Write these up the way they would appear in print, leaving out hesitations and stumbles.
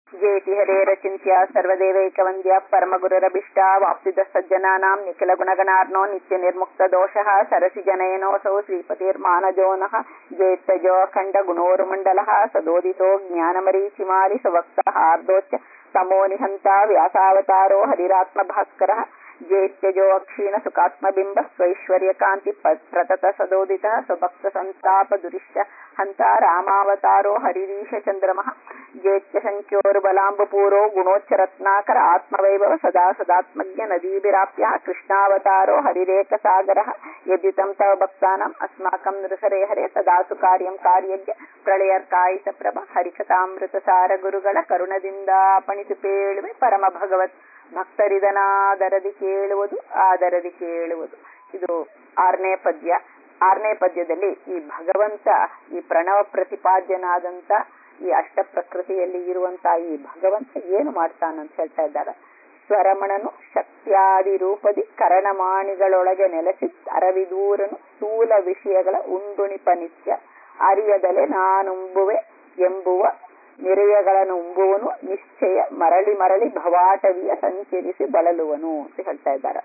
ಜೇತಿ ಹರೇರಚಿಂತ್ಯ ಸರ್ವದೇವೈಕವಂದ್ಯ ಪರಮಗುರುರಭಿಷ್ಟ ವಾಪ್ಸಿದ ಸಜ್ಜನಾನಾಂ ನಿಖಿಲ ಗುಣಗಣಾರ್ನೋ ನಿತ್ಯ ನಿರ್ಮುಕ್ತ ದೋಷಃ ಸರಸಿ ಜನಯನೋಸೌ ಶ್ರೀಪತಿರ್ಮಾನಜೋ ನಃ ಜೇತ್ತಜೋ ಅಖಂಡ ಗುಣೋರುಮಂಡಲಃ ಸದೋದಿತೋ ಜ್ಞಾನಮರೀಚಿಮಾಲಿ ಸುವಕ್ತಃ ಆರ್ದೋಚ್ಯ ತಮೋ ನಿಹಂತ ವ್ಯಾಸಾವತಾರೋ ಹರಿರಾತ್ಮ ಭಾಸ್ಕರಃ ಜೇತ್ಯಜೋ ಅಕ್ಷೀಣ ಸುಖಾತ್ಮಬಿಂಬ ಸ್ವೈಶ್ವರ್ಯ ಕಾಂತಿ ಪ್ರತತ ಸದೋದಿತ ಸ್ವಭಕ್ತ ಸಂತಾಪ ದುರಿಷ್ಟ ಹಂತ ರಾಮಾವತಾರೋ ಹರಿರೀಶ ಚಂದ್ರಮಃ ಜೇತ್ಯ ಸಂಖ್ಯೋರು ಬಲಾಂಬಪೂರೋ ಗುಣೋಚ್ಚರತ್ನಾಕರ ಆತ್ಮವೈಭವ ಸದಾ ಸದಾತ್ಮಜ್ಞ ನದೀಭಿರಾಪ್ಯ ಕೃಷ್ಣಾವತಾರೋ ಹರಿರೇಕ ಸಾಗರ ಯದ್ಯುತಂ ತವ ಭಕ್ತಾನಾಂ ಅಸ್ಮಾಕಂ ನೃಹರೇ ಹರೇ ಸದಾಸು ಕಾರ್ಯಂ ಕಾರ್ಯಜ್ಞ ಪ್ರಳಯರ್ಕಾಯಿತ ಪ್ರಭ ಹರಿಕಥಾಮೃತ ಸಾರ ಗುರುಗಳ ಕರುಣದಿಂದ ಪಣಿತು ಪೇಳುವೆ ಪರಮ ಭಗವತ್ ಭಕ್ತರಿದನಾದರದಿ ಕೇಳುವುದು ಆದರದಿ ಕೇಳುವುದು. ಇದು 6ನೇ ಪದ್ಯ. 6ನೇ ಪದ್ಯದಲ್ಲಿ ಈ ಭಗವಂತ ಈ ಪ್ರಣವ ಪ್ರತಿಪಾದ್ಯನಾದಂತ ಈ ಅಷ್ಟ ಪ್ರಕೃತಿಯಲ್ಲಿ ಇರುವಂತ ಈ ಭಗವಂತ ಏನು ಮಾಡ್ತಾನಂತ ಹೇಳ್ತಾ ಇದ್ದಾರೆ. ಸ್ವರಮಣನು ಶಕ್ತ್ಯಾದಿ ರೂಪದಿ ಕರಣಮಾಣಿಗಳೊಳಗೆ ನೆಲೆಸಿ ಅರವಿದೂರನು ಸ್ಥೂಲ ವಿಷಯಗಳ ಉಂಡುಣಿಪ ನಿತ್ಯ ಅರಿಯದಲೆ ನಾನುಂಬುವೆ ಎಂಬುವ ನಿರೆಯಗಳನ್ನು ಉಂಬುವನು ನಿಶ್ಚಯ ಮರಳಿ ಮರಳಿ ಭವಾಟವಿಯ ಸಂಚರಿಸಿ ಬಳಲುವನು ಅಂತ ಹೇಳ್ತಾ ಇದ್ದಾರೆ.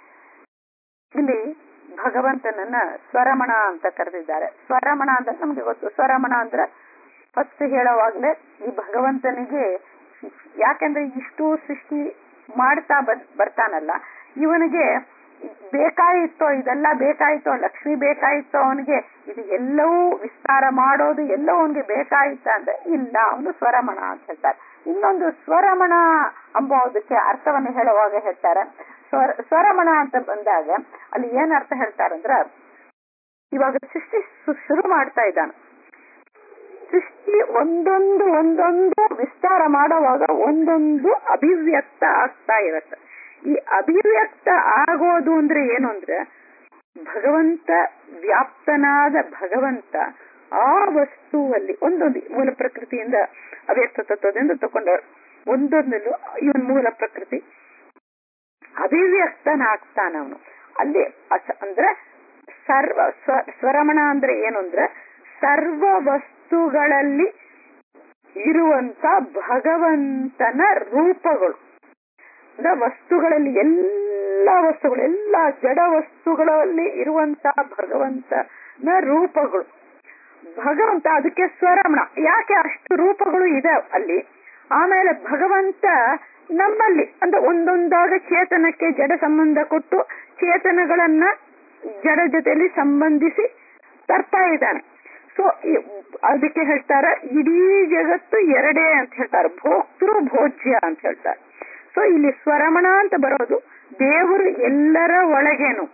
ಇಲ್ಲಿ ಭಗವಂತನನ್ನ ಸ್ವರಮಣ ಅಂತ ಕರೆದಿದ್ದಾರೆ. ಸ್ವರಮಣ ಅಂದ್ರೆ ನಮ್ಗೆ ಗೊತ್ತು. ಸ್ವರಮಣ ಅಂದ್ರೆ ಫಸ್ಟ್ ಹೇಳೋವಾಗ್ಲೇ ಈ ಭಗವಂತನಿಗೆ ಯಾಕೆಂದ್ರೆ ಇಷ್ಟು ಸೃಷ್ಟಿ ಮಾಡ್ತಾ ಬರ್ತಾನಲ್ಲ, ಇವನಿಗೆ ಬೇಕಾಯಿತೋ, ಇದೆಲ್ಲ ಬೇಕಾಯಿತೋ, ಲಕ್ಷ್ಮಿ ಬೇಕಾಯಿತೋ, ಅವನಿಗೆ ಇದು ಎಲ್ಲವೂ ವಿಸ್ತಾರ ಮಾಡೋದು ಎಲ್ಲವೂ ಅವನಿಗೆ ಬೇಕಾಯಿತ ಅಂದ್ರೆ ಇಲ್ಲ, ಅವನು ಸ್ವರಮಣ ಅಂತ ಹೇಳ್ತಾರೆ. ಇನ್ನೊಂದು ಸ್ವರಮಣ ಅಂಬೋದಕ್ಕೆ ಅರ್ಥವನ್ನು ಹೇಳುವಾಗ ಹೇಳ್ತಾರೆ. ಸ್ವರಮಣ ಅಂತ ಬಂದಾಗ ಅಲ್ಲಿ ಏನ್ ಅರ್ಥ ಹೇಳ್ತಾರಂದ್ರ, ಇವಾಗ ಸೃಷ್ಟಿ ಶುರು ಮಾಡ್ತಾ ಇದ್ದಾನೆ. ಸೃಷ್ಟಿ ಒಂದೊಂದು ವಿಸ್ತಾರ ಮಾಡುವಾಗ ಒಂದೊಂದು ಅಭಿವ್ಯಕ್ತ ಆಗ್ತಾ ಇರತ್ತೆ. ಈ ಅಭಿವ್ಯಕ್ತ ಆಗೋದು ಅಂದ್ರೆ ಏನು ಅಂದ್ರೆ, ಭಗವಂತ ವ್ಯಾಪ್ತನಾದ ಭಗವಂತ ಆ ವಸ್ತುವಲ್ಲಿ ಒಂದೊಂದು ಮೂಲ ಪ್ರಕೃತಿಯಿಂದ ಅವ್ಯಕ್ತ ತತ್ವದಿಂದ ತಕೊಂಡ ಒಂದೊಂದಲ್ಲೂ ಇವನ್ ಮೂಲ ಪ್ರಕೃತಿ ಅಭಿವ್ಯಕ್ತನಾಗ್ತಾನ ಅವನು ಅಲ್ಲಿ. ಅಂದ್ರೆ ಸ್ವರಮಣ ಅಂದ್ರೆ ಏನು ಅಂದ್ರೆ ಸರ್ವ ವಸ್ತುಗಳಲ್ಲಿ ಇರುವಂತ ಭಗವಂತನ ರೂಪಗಳು. ಅಂದ್ರೆ ವಸ್ತುಗಳಲ್ಲಿ ಎಲ್ಲ ಜಡ ವಸ್ತುಗಳಲ್ಲಿ ಇರುವಂತ ಭಗವಂತನ ರೂಪಗಳು. ಭಗವಂತ ಅದಕ್ಕೆ ಸ್ವರಮಣ. ಯಾಕೆ ಅಷ್ಟು ರೂಪಗಳು ಇದೆ ಅಲ್ಲಿ. ಆಮೇಲೆ ಭಗವಂತ ನಮ್ಮಲ್ಲಿ ಅಂದ್ರೆ ಒಂದೊಂದಾಗ ಚೇತನಕ್ಕೆ ಜಡ ಸಂಬಂಧ ಕೊಟ್ಟು ಚೇತನಗಳನ್ನ ಜಡ ಜೊತೆಯಲ್ಲಿ ಸಂಬಂಧಿಸಿ ತರ್ತಾ ಇದ್ದಾನೆ. ಸೊ ಅದಕ್ಕೆ ಹೇಳ್ತಾರ ಇಡೀ ಜಗತ್ತು ಎರಡೇ ಅಂತ ಹೇಳ್ತಾರೆ, ಭೋಕ್ತೃ ಭೋಜ್ಯ ಅಂತ ಹೇಳ್ತಾರೆ. ಸೊ ಇಲ್ಲಿ ಸ್ವರಮಣ ಅಂತ ಬರೋದು ದೇವರು ಎಲ್ಲರ ಒಳಗೇನು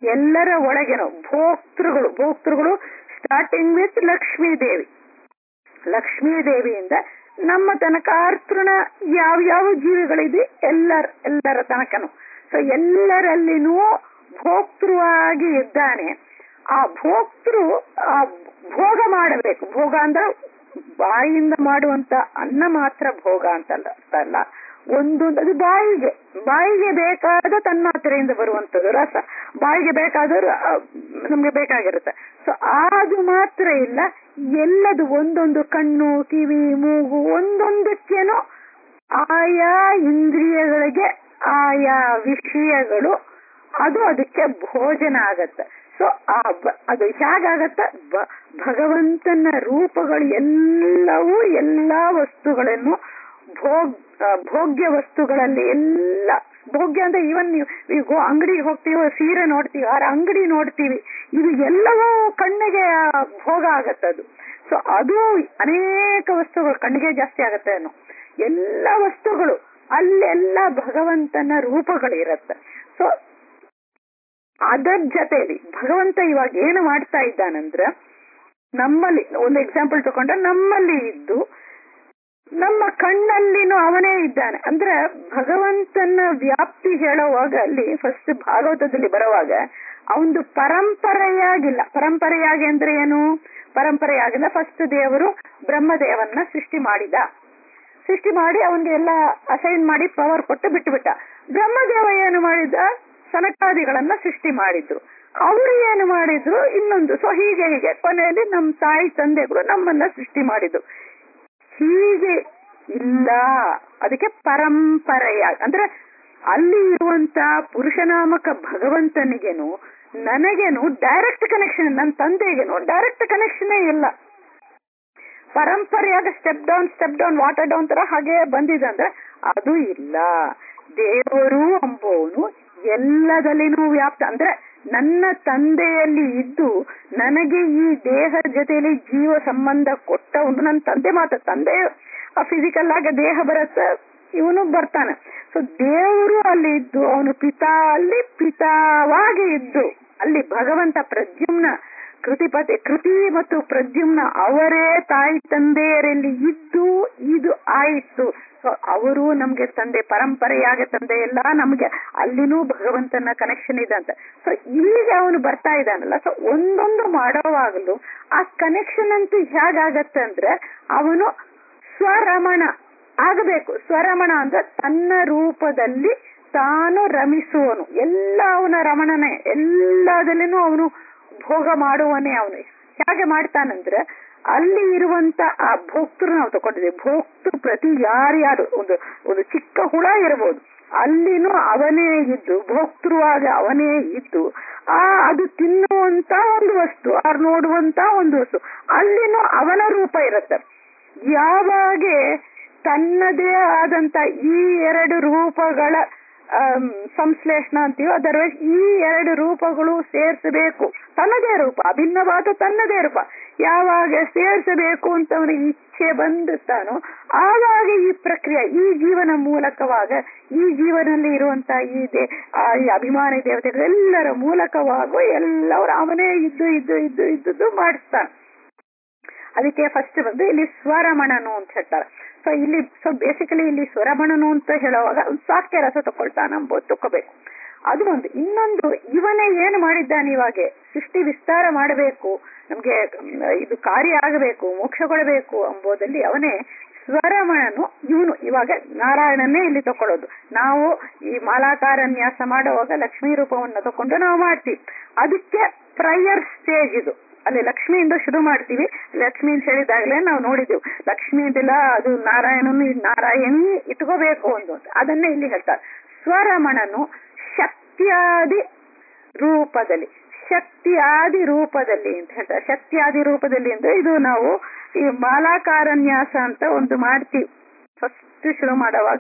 ಭೋಕ್ತೃಗಳು ಸ್ಟಾರ್ಟಿಂಗ್ ವಿತ್ ಲಕ್ಷ್ಮೀ ದೇವಿಯಿಂದ ನಮ್ಮ ತನಕ ಅರ್ತೃಣ ಯಾವ್ಯಾವ ಜೀವಿಗಳಿದೆ ಎಲ್ಲರ ತನಕನು. ಸೊ ಎಲ್ಲರಲ್ಲಿನೂ ಭೋಕ್ತೃವಾಗಿ ಇದ್ದಾನೆ. ಆ ಭೋಕ್ತೃ ಭೋಗ ಮಾಡಬೇಕು. ಭೋಗ ಅಂದ್ರೆ ಬಾಯಿಯಿಂದ ಮಾಡುವಂತ ಅನ್ನ ಮಾತ್ರ ಭೋಗ ಅಂತಲ್ಲ, ಒಂದೊಂದು ಅದು ಬಾಯಿಗೆ ಬೇಕಾದ ತನ್ಮಾತ್ರೆಯಿಂದ ಬರುವಂತದ್ದು ರಸ, ಬಾಯಿಗೆ ಬೇಕಾದರೂ ನಮ್ಗೆ ಬೇಕಾಗಿರುತ್ತೆ. ಸೊ ಅದು ಮಾತ್ರ ಇಲ್ಲ, ಎಲ್ಲದು ಒಂದೊಂದು ಕಣ್ಣು ಕಿವಿ ಮೂಗು ಒಂದೊಂದಕ್ಕೇನೋ ಆಯಾ ಇಂದ್ರಿಯಗಳಿಗೆ ಆಯಾ ವಿಷಯಗಳು ಅದು ಅದಕ್ಕೆ ಭೋಜನ ಆಗತ್ತೆ. ಸೊ ಅದು ಹೇಗಾಗತ್ತ, ಭಗವಂತನ ರೂಪಗಳು ಎಲ್ಲವೂ ಎಲ್ಲಾ ವಸ್ತುಗಳನ್ನು ಭೋಗ್ಯ ವಸ್ತುಗಳಲ್ಲಿ ಎಲ್ಲ ಭೋಗ್ಯ ಅಂದ್ರೆ ಇವನ್ ನೀವು ಅಂಗಡಿಗೆ ಹೋಗ್ತೀವಿ, ಸೀರೆ ನೋಡ್ತೀವಿ, ಅಂಗಡಿ ನೋಡ್ತೀವಿ, ಇದು ಎಲ್ಲವೂ ಕಣ್ಣಿಗೆ ಭೋಗ ಆಗತ್ತದು. ಸೊ ಅದು ಅನೇಕ ವಸ್ತುಗಳು ಕಣ್ಣಿಗೆ ಜಾಸ್ತಿ ಆಗತ್ತೆ ಅನ್ನೋ ಎಲ್ಲ ವಸ್ತುಗಳು ಅಲ್ಲೆಲ್ಲ ಭಗವಂತನ ರೂಪಗಳು ಇರತ್ತೆ. ಸೊ ಅದರ ಜೊತೆಯಲ್ಲಿ ಭಗವಂತ ಇವಾಗ ಏನು ಮಾಡ್ತಾ ಇದ್ದಾನಂದ್ರ, ನಮ್ಮಲ್ಲಿ ಒಂದು ಎಕ್ಸಾಂಪಲ್ ತಗೊಂಡ್ರೆ ನಮ್ಮಲ್ಲಿ ಇದ್ದು ನಮ್ಮ ಕಣ್ಣಲ್ಲಿನೂ ಅವನೇ ಇದ್ದಾನೆ. ಅಂದ್ರೆ ಭಗವಂತನ ವ್ಯಾಪ್ತಿ ಹೇಳುವಾಗ ಅಲ್ಲಿ ಫಸ್ಟ್ ಭಾಗವತದಲ್ಲಿ ಬರುವಾಗ ಅವನು ಪರಂಪರೆಯಾಗಿ ಅಂದ್ರೆ ಏನು, ಪರಂಪರೆಯಾಗಿಲ್ಲ. ಫಸ್ಟ್ ದೇವರು ಬ್ರಹ್ಮದೇವನ್ನ ಸೃಷ್ಟಿ ಮಾಡಿ ಅವನಿಗೆ ಎಲ್ಲ ಅಸೈನ್ ಮಾಡಿ ಪವರ್ ಕೊಟ್ಟು ಬಿಟ್ಟುಬಿಟ್ಟ. ಬ್ರಹ್ಮದೇವ ಏನು ಮಾಡಿದ, ಸನಕಾದಿಗಳನ್ನ ಸೃಷ್ಟಿ ಮಾಡಿದ್ರು. ಅವರು ಏನು ಮಾಡಿದ್ರು ಇನ್ನೊಂದು. ಸೊ ಹೀಗೆ ಕೊನೆಯಲ್ಲಿ ನಮ್ಮ ತಾಯಿ ತಂದೆಗಳು ನಮ್ಮನ್ನ ಸೃಷ್ಟಿ ಮಾಡಿದ್ರು. ಹೀಗೆ ಇಲ್ಲ. ಅದಕ್ಕೆ ಪರಂಪರೆಯ ಅಂದ್ರೆ ಅಲ್ಲಿ ಇರುವಂತ ಪುರುಷನಾಮಕ ಭಗವಂತನಿಗೇನು ನನಗೇನು ಡೈರೆಕ್ಟ್ ಕನೆಕ್ಷನ್, ನನ್ನ ತಂದೆಗೇನು ಡೈರೆಕ್ಟ್ ಕನೆಕ್ಷನ್ನೇ ಇಲ್ಲ. ಪರಂಪರೆಯಾಗ ಸ್ಟೆಪ್ ಡೌನ್ ವಾಟರ್ ಡೌನ್ ತರ ಹಾಗೆ ಬಂದಿದೆ ಅಂದ್ರೆ ಅದು ಇಲ್ಲ. ದೇವರು ಅಂಬೋನು ಎಲ್ಲದಲ್ಲಿನೂ ವ್ಯಾಪ್ತ. ಅಂದ್ರೆ ನನ್ನ ತಂದೆಯಲ್ಲಿ ಇದ್ದು ನನಗೆ ಈ ದೇಹ ಜೊತೆಯಲ್ಲಿ ಜೀವ ಸಂಬಂಧ ಕೊಟ್ಟವನು ನನ್ನ ತಂದೆ. ಮಾತ್ರ ತಂದೆ ಫಿಸಿಕಲ್ ಆಗಿ ದೇಹ ಬರುತ್ತೆ, ಇವನು ಬರ್ತಾನೆ. ಸೊ ದೇವರು ಅಲ್ಲಿ ಇದ್ದು ಅವನು ಪಿತಾ ಅಲ್ಲಿ ಪಿತಾವಾಗಿ ಇದ್ದು ಅಲ್ಲಿ ಭಗವಂತ ಪ್ರದ್ಯುಮ್ನ ಕೃತಿ ಮತ್ತು ಪ್ರದ್ಯುಮ್ನ ಅವರೇ ತಾಯಿ ತಂದೆಯರಲ್ಲಿ ಇದ್ದು ಇದು ಆಯಿತು. ಸೊ ಅವರು ನಮ್ಗೆ ತಂದೆ, ಪರಂಪರೆಯಾಗ ತಂದೆ ಎಲ್ಲ ನಮ್ಗೆ ಅಲ್ಲಿನೂ ಭಗವಂತನ ಕನೆಕ್ಷನ್ ಇದೆ ಅಂತ. ಸೊ ಈಗ ಅವನು ಬರ್ತಾ ಇದ್ದಾನಲ್ಲ, ಸೊ ಒಂದೊಂದು ಮಾಡೋವಾಗಲು ಆ ಕನೆಕ್ಷನ್ ಅಂತೂ ಹೇಗಾಗತ್ತೆ ಅಂದ್ರೆ ಅವನು ಸ್ವರಮಣ ಆಗಬೇಕು. ಸ್ವರಮಣ ಅಂದ್ರೆ ತನ್ನ ರೂಪದಲ್ಲಿ ತಾನು ರಮಿಸುವನು. ಎಲ್ಲ ಅವನ ರಮಣನೇ, ಎಲ್ಲದಲ್ಲಿನೂ ಅವನು ಭೋಗ ಮಾಡುವನೇ. ಅವನು ಹೇಗೆ ಮಾಡ್ತಾನಂದ್ರೆ ಅಲ್ಲಿ ಇರುವಂತ ಆ ಭೋಕ್ತೃ ನಾವು ತಗೊಂಡಿದ್ದೀವಿ. ಭೋಕ್ತೃ ಪ್ರತಿ ಯಾರ್ಯಾರು ಒಂದು ಚಿಕ್ಕ ಹುಳ ಇರಬಹುದು, ಅಲ್ಲಿನೂ ಅವನೇ ಇದ್ದು ಭೋಕ್ತೃವಾಗ ಅವನೇ ಇದ್ದು ಅದು ತಿನ್ನುವಂತ ಒಂದು ವಸ್ತು, ಅವ್ರು ನೋಡುವಂತ ಒಂದು ವಸ್ತು, ಅಲ್ಲಿನೂ ಅವನ ರೂಪ ಇರುತ್ತೆ. ಯಾವಾಗ ತನ್ನದೇ ಆದಂತ ಈ ಎರಡು ರೂಪಗಳ ಸಂಶ್ಲೇಷಣ ಅಂತೀವೋ, ಅದರ್ವೈಸ್ ಈ ಎರಡು ರೂಪಗಳು ಸೇರಿಸಬೇಕು, ತನ್ನದೇ ರೂಪ, ಅಭಿನ್ನವಾದ ತನ್ನದೇ ರೂಪ ಯಾವಾಗ ಸೇರಿಸಬೇಕು ಅಂತ ಅವನಿಗೆ ಇಚ್ಛೆ ಬಂದುತ್ತಾನೋ ಆವಾಗ ಈ ಪ್ರಕ್ರಿಯೆ ಈ ಜೀವನ ಮೂಲಕವಾಗ ಈ ಜೀವನದಲ್ಲಿ ಇರುವಂತ ಈ ಅಭಿಮಾನಿ ದೇವತೆಗಳೆಲ್ಲರ ಮೂಲಕವಾಗೂ ಎಲ್ಲವರು ಅವನೇ ಇದ್ದು ಮಾಡಿಸ್ತಾನೆ. ಅದಕ್ಕೆ ಫಸ್ಟ್ ಬಂದು ಇಲ್ಲಿ ಸ್ವರಮಣನು ಅಂತ ಹೇಳ್ತಾರೆ. ಸೊ ಬೇಸಿಕಲಿ ಇಲ್ಲಿ ಸ್ವರಮಣನು ಅಂತ ಹೇಳುವಾಗ ಸಾಕ್ಯ ರಸ ತಕೊಳ್ತಾನ ಅಂಬೋದು ತಕೋಬೇಕು. ಅದು ಒಂದು. ಇನ್ನೊಂದು, ಇವನೇ ಏನು ಮಾಡಿದ್ದಾನೆ, ಇವಾಗ ಸೃಷ್ಟಿ ವಿಸ್ತಾರ ಮಾಡಬೇಕು, ನಮ್ಗೆ ಇದು ಕಾರ್ಯ ಆಗಬೇಕು, ಮೋಕ್ಷಗೊಳ್ಳಬೇಕು ಎಂಬುದಲ್ಲಿ ಅವನೇ ಸ್ವರಮಣನು. ಇವನು ಇವಾಗ ನಾರಾಯಣನ್ನೇ ಇಲ್ಲಿ ತಕೊಳ್ಳೋದು. ನಾವು ಈ ಮಾಲಾಕಾರನ್ಯಾಸ ಮಾಡುವಾಗ ಲಕ್ಷ್ಮೀ ರೂಪವನ್ನು ತಕೊಂಡು ನಾವು ಮಾಡ್ತೀವಿ. ಅದಕ್ಕೆ ಪ್ರಯರ್ ಸ್ಟೇಜ್ ಇದು. ಅಲ್ಲಿ ಲಕ್ಷ್ಮಿಯಿಂದ ಶುರು ಮಾಡ್ತೀವಿ. ಲಕ್ಷ್ಮಿ ಅಂತ ಹೇಳಿದಾಗಲೇ ನಾವು ನೋಡಿದೆವು, ಲಕ್ಷ್ಮಿ ಅಂತಿಲ್ಲ, ಅದು ನಾರಾಯಣಿ ಇಟ್ಕೋಬೇಕು ಒಂದು. ಅದನ್ನೇ ಇಲ್ಲಿ ಹೇಳ್ತಾರೆ. ಸ್ವರಮಣನು ಶಕ್ತಿಯಾದಿ ರೂಪದಲ್ಲಿ ಅಂತ ಹೇಳ್ತಾರೆ. ಶಕ್ತಿಯಾದಿ ರೂಪದಲ್ಲಿ ಅಂದ್ರೆ ಇದು ನಾವು ಈ ಮಾಲಾಕಾರನ್ಯಾಸ ಅಂತ ಒಂದು ಮಾಡ್ತೀವಿ. ಫಸ್ಟ್ ಶುರು ಮಾಡುವಾಗ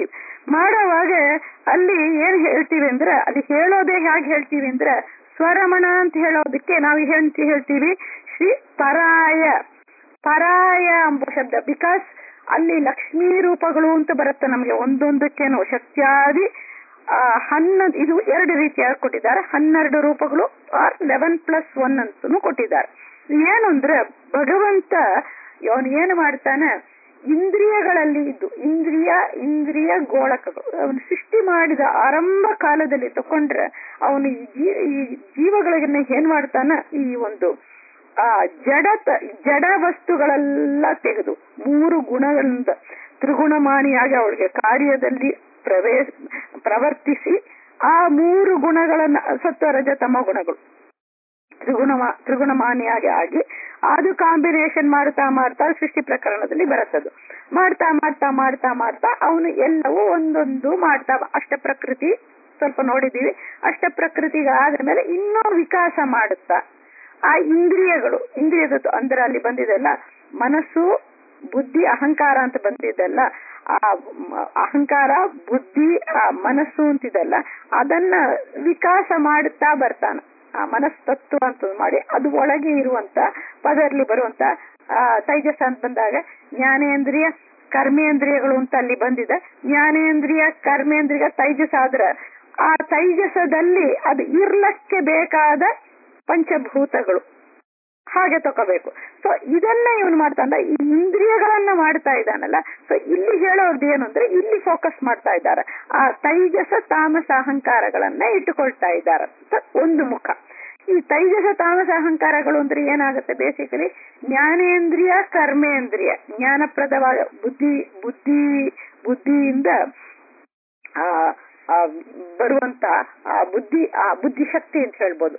ಅಲ್ಲಿ ಏನ್ ಹೇಳ್ತೀವಿ ಅಂದ್ರೆ, ಅಲ್ಲಿ ಹೇಳೋದೇ ಹೇಗೆ ಹೇಳ್ತೀವಿ ಅಂದ್ರೆ, ಸ್ವರಮಣ ಅಂತ ಹೇಳೋದಕ್ಕೆ ನಾವು ಹೇಳ್ತೀವಿ ಶ್ರೀ ಪರಾಯ ಎಂಬ ಶಬ್ದ. ಬಿಕಾಸ್ ಅಲ್ಲಿ ಲಕ್ಷ್ಮೀ ರೂಪಗಳು ಅಂತ ಬರುತ್ತೆ ನಮ್ಗೆ ಒಂದೊಂದಕ್ಕೇನು ಶಕ್ತಿಯಾದಿ 11, ಇದು 2 ರೀತಿಯಾಗಿ ಕೊಟ್ಟಿದ್ದಾರೆ. 12 ರೂಪಗಳು ಆರ್ 11+1 ಅಂತೂ ಕೊಟ್ಟಿದ್ದಾರೆ. ಏನು ಅಂದ್ರೆ ಭಗವಂತ ಅವನು ಏನು ಮಾಡ್ತಾನೆ, ಇಂದ್ರಿಯಗಳಲ್ಲಿ ಇದ್ದು ಇಂದ್ರಿಯ ಗೋಳಕಗಳು ಅವನು ಸೃಷ್ಟಿ ಮಾಡಿದ ಆರಂಭ ಕಾಲದಲ್ಲಿ ತಕೊಂಡ್ರೆ ಅವನು ಈ ಜೀವಗಳಿಗೆ ಏನ್ ಮಾಡ್ತಾನ, ಈ ಒಂದು ಜಡ ವಸ್ತುಗಳೆಲ್ಲ ತೆಗೆದು 3 ಗುಣಗಳಿಂದ ತ್ರಿಗುಣಮಾನಿಯಾಗಿ ಅವಳಿಗೆ ಕಾರ್ಯದಲ್ಲಿ ಪ್ರವರ್ತಿಸಿ ಆ 3 ಗುಣಗಳನ್ನ ಸತ್ವ ರಜ ತಮ ಗುಣಗಳು ತ್ರಿಗುಣಮಾನಿಯಾಗಿ ಆಗಿ ಅದು ಕಾಂಬಿನೇಷನ್ ಮಾಡ್ತಾ ಸೃಷ್ಟಿ ಪ್ರಕರಣದಲ್ಲಿ ಬರುತ್ತದು. ಮಾಡ್ತಾ ಅವನು ಎಲ್ಲವೂ ಒಂದೊಂದು ಮಾಡ್ತಾ ಅಷ್ಟ ಪ್ರಕೃತಿ ಸ್ವಲ್ಪ ನೋಡಿದೀವಿ. ಅಷ್ಟ ಪ್ರಕೃತಿಗೆ ಆದ ಮೇಲೆ ಇನ್ನೂ ವಿಕಾಸ ಮಾಡುತ್ತಾ ಆ ಇಂದ್ರಿಯದ ಅಂದ್ರೆ ಅಲ್ಲಿ ಬಂದಿದೆಲ್ಲ ಮನಸ್ಸು ಬುದ್ಧಿ ಅಹಂಕಾರ ಅಂತ ಬಂದಿದ್ದಲ್ಲ, ಆ ಅಹಂಕಾರ ಬುದ್ಧಿ ಆ ಮನಸ್ಸು ಅಂತಿದೆಲ್ಲ ಅದನ್ನ ವಿಕಾಸ ಮಾಡುತ್ತಾ ಬರ್ತಾನ. ಆ ಮನಸ್ತತ್ವ ಅಂತ ಮಾಡಿ ಅದು ಒಳಗೆ ಇರುವಂತ ಪದರಲ್ಲಿ ಬರುವಂತ ತೈಜಸ ಅಂತ ಬಂದಾಗ ಜ್ಞಾನೇಂದ್ರಿಯ ಕರ್ಮೇಂದ್ರಿಯಗಳು ಅಂತ ಅಲ್ಲಿ ಬಂದಿದೆ. ಜ್ಞಾನೇಂದ್ರಿಯ ಕರ್ಮೇಂದ್ರಿಯ ತೈಜಸ ಆದ್ರೆ ಆ ತೈಜಸದಲ್ಲಿ ಅದು ಇರ್ಲಕ್ಕೆ ಬೇಕಾದ ಪಂಚಭೂತಗಳು ಹಾಗೆ ತಗೋಬೇಕು. ಸೊ ಇದನ್ನ ಇವನು ಮಾಡ್ತಾನ, ಈ ಇಂದ್ರಿಯಗಳನ್ನ ಮಾಡ್ತಾ ಇದ್ದಾನಲ್ಲ. ಸೊ ಇಲ್ಲಿ ಹೇಳೋದು ಏನು ಅಂದ್ರೆ, ಇಲ್ಲಿ ಫೋಕಸ್ ಮಾಡ್ತಾ ಇದ್ದಾರೆ, ಆ ತೈಜಸ ತಾಮಸ ಅಹಂಕಾರಗಳನ್ನ ಇಟ್ಟುಕೊಳ್ತಾ ಇದ್ದಾರೆ ಒಂದು ಮುಖ. ಈ ತೈಜಸ ತಾಮಸ ಅಹಂಕಾರಗಳು ಅಂದ್ರೆ ಏನಾಗುತ್ತೆ, ಬೇಸಿಕಲಿ ಜ್ಞಾನೇಂದ್ರಿಯ ಕರ್ಮೇಂದ್ರಿಯ ಜ್ಞಾನಪ್ರದವಾದ ಬುದ್ಧಿಯಿಂದ ಬರುವಂತ ಆ ಬುದ್ಧಿಶಕ್ತಿ ಅಂತ ಹೇಳ್ಬೋದು.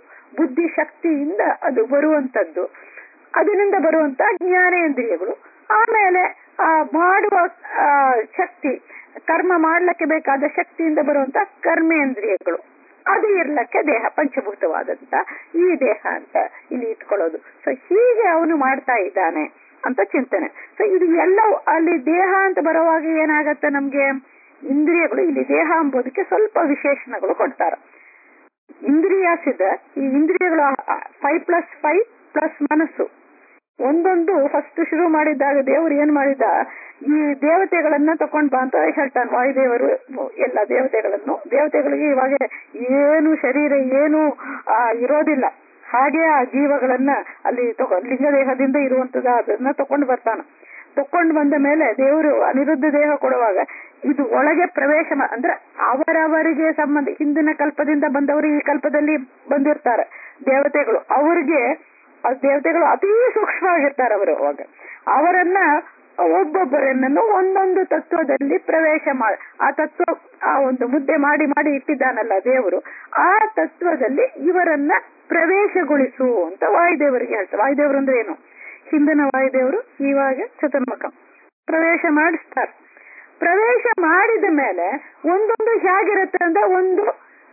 ಬುದ್ಧಿಶಕ್ತಿಯಿಂದ ಅದು ಬರುವಂತದ್ದು, ಅದರಿಂದ ಬರುವಂತ ಜ್ಞಾನೇಂದ್ರಿಯಗಳು. ಆಮೇಲೆ ಆ ಮಾಡುವ ಶಕ್ತಿ, ಕರ್ಮ ಮಾಡ್ಲಿಕ್ಕೆ ಬೇಕಾದ ಶಕ್ತಿಯಿಂದ ಬರುವಂತ ಕರ್ಮೇಂದ್ರಿಯಗಳು, ಅದು ಇರ್ಲಕ್ಕೆ ದೇಹ ಪಂಚಭೂತವಾದಂತ ಈ ದೇಹ ಅಂತ ಇಲ್ಲಿ ಇಟ್ಕೊಳ್ಳೋದು. ಸೊ ಹೀಗೆ ಅವನು ಮಾಡ್ತಾ ಇದ್ದಾನೆ ಅಂತ ಚಿಂತನೆ. ಸೊ ಇದು ಎಲ್ಲವೂ ಅಲ್ಲಿ ದೇಹ ಅಂತ ಬರುವಾಗ ಏನಾಗತ್ತೆ, ನಮ್ಗೆ ಇಂದ್ರಿಯಗಳು, ಇಲ್ಲಿ ದೇಹ ಎಂಬುದಕ್ಕೆ ಸ್ವಲ್ಪ ವಿಶೇಷಣಗಳು ಕೊಡ್ತಾರೆ. ಇಂದ್ರಿಯಾಸಿದ ಈ ಇಂದ್ರಿಯಗಳು 5+5 ಮನಸ್ಸು ಒಂದೊಂದು ಫಸ್ಟ್ ಶುರು ಮಾಡಿದಾಗ ದೇವರು ಏನ್ ಮಾಡಿದ, ಈ ದೇವತೆಗಳನ್ನ ತಕೊಂಡ್ ಬಾ ಅಂತ ಹೇಳ್ತಾನೆ ವಾಯುದೇವರು. ಎಲ್ಲ ದೇವತೆಗಳಿಗೆ ಇವಾಗ ಏನು ಶರೀರ ಏನು ಇರೋದಿಲ್ಲ, ಹಾಗೆ ಆ ಜೀವಗಳನ್ನ ಅಲ್ಲಿ ಲಿಂಗದೇಹದಿಂದ ಇರುವಂತದ ಅದನ್ನ ತಕೊಂಡು ಬರ್ತಾನ. ತಕೊಂಡು ಬಂದ ಮೇಲೆ ದೇವರು ಅನಿರುದ್ಧ ದೇಹ ಕೊಡುವಾಗ ಇದು ಒಳಗೆ ಪ್ರವೇಶ ಅಂದ್ರೆ ಅವರವರಿಗೆ ಸಂಬಂಧ, ಹಿಂದಿನ ಕಲ್ಪದಿಂದ ಬಂದವರು ಈ ಕಲ್ಪದಲ್ಲಿ ಬಂದಿರ್ತಾರೆ ದೇವತೆಗಳು, ಅವ್ರಿಗೆ ದೇವತೆಗಳು ಅತೀ ಸೂಕ್ಷ್ಮವಾಗಿರ್ತಾರೆ ಅವರು. ಅವಾಗ ಅವರನ್ನ ಒಬ್ಬೊಬ್ಬರನ್ನು ಒಂದೊಂದು ತತ್ವದಲ್ಲಿ ಪ್ರವೇಶ ಮಾಡಿ, ಆ ತತ್ವ ಆ ಒಂದು ಮುದ್ದೆ ಮಾಡಿ ಮಾಡಿ ಇಟ್ಟಿದ್ದಾನಲ್ಲ ದೇವರು, ಆ ತತ್ವದಲ್ಲಿ ಇವರನ್ನ ಪ್ರವೇಶಗೊಳಿಸು ಅಂತ ವಾಯುದೇವರಿಗೆ ಹೇಳ್ತಾರೆ. ವಾಯುದೇವರು ಅಂದ್ರೆ ಏನು, ಹಿಂದಿನ ವಾಯುದೇವರು, ಇವಾಗ ಚತುರ್ಮುಖ ಪ್ರವೇಶ ಮಾಡಿಸ್ತಾರೆ. ಪ್ರವೇಶ ಮಾಡಿದ ಮೇಲೆ ಒಂದೊಂದು ಹೇಗಿರುತ್ತೆ ಅಂದ್ರೆ, ಒಂದು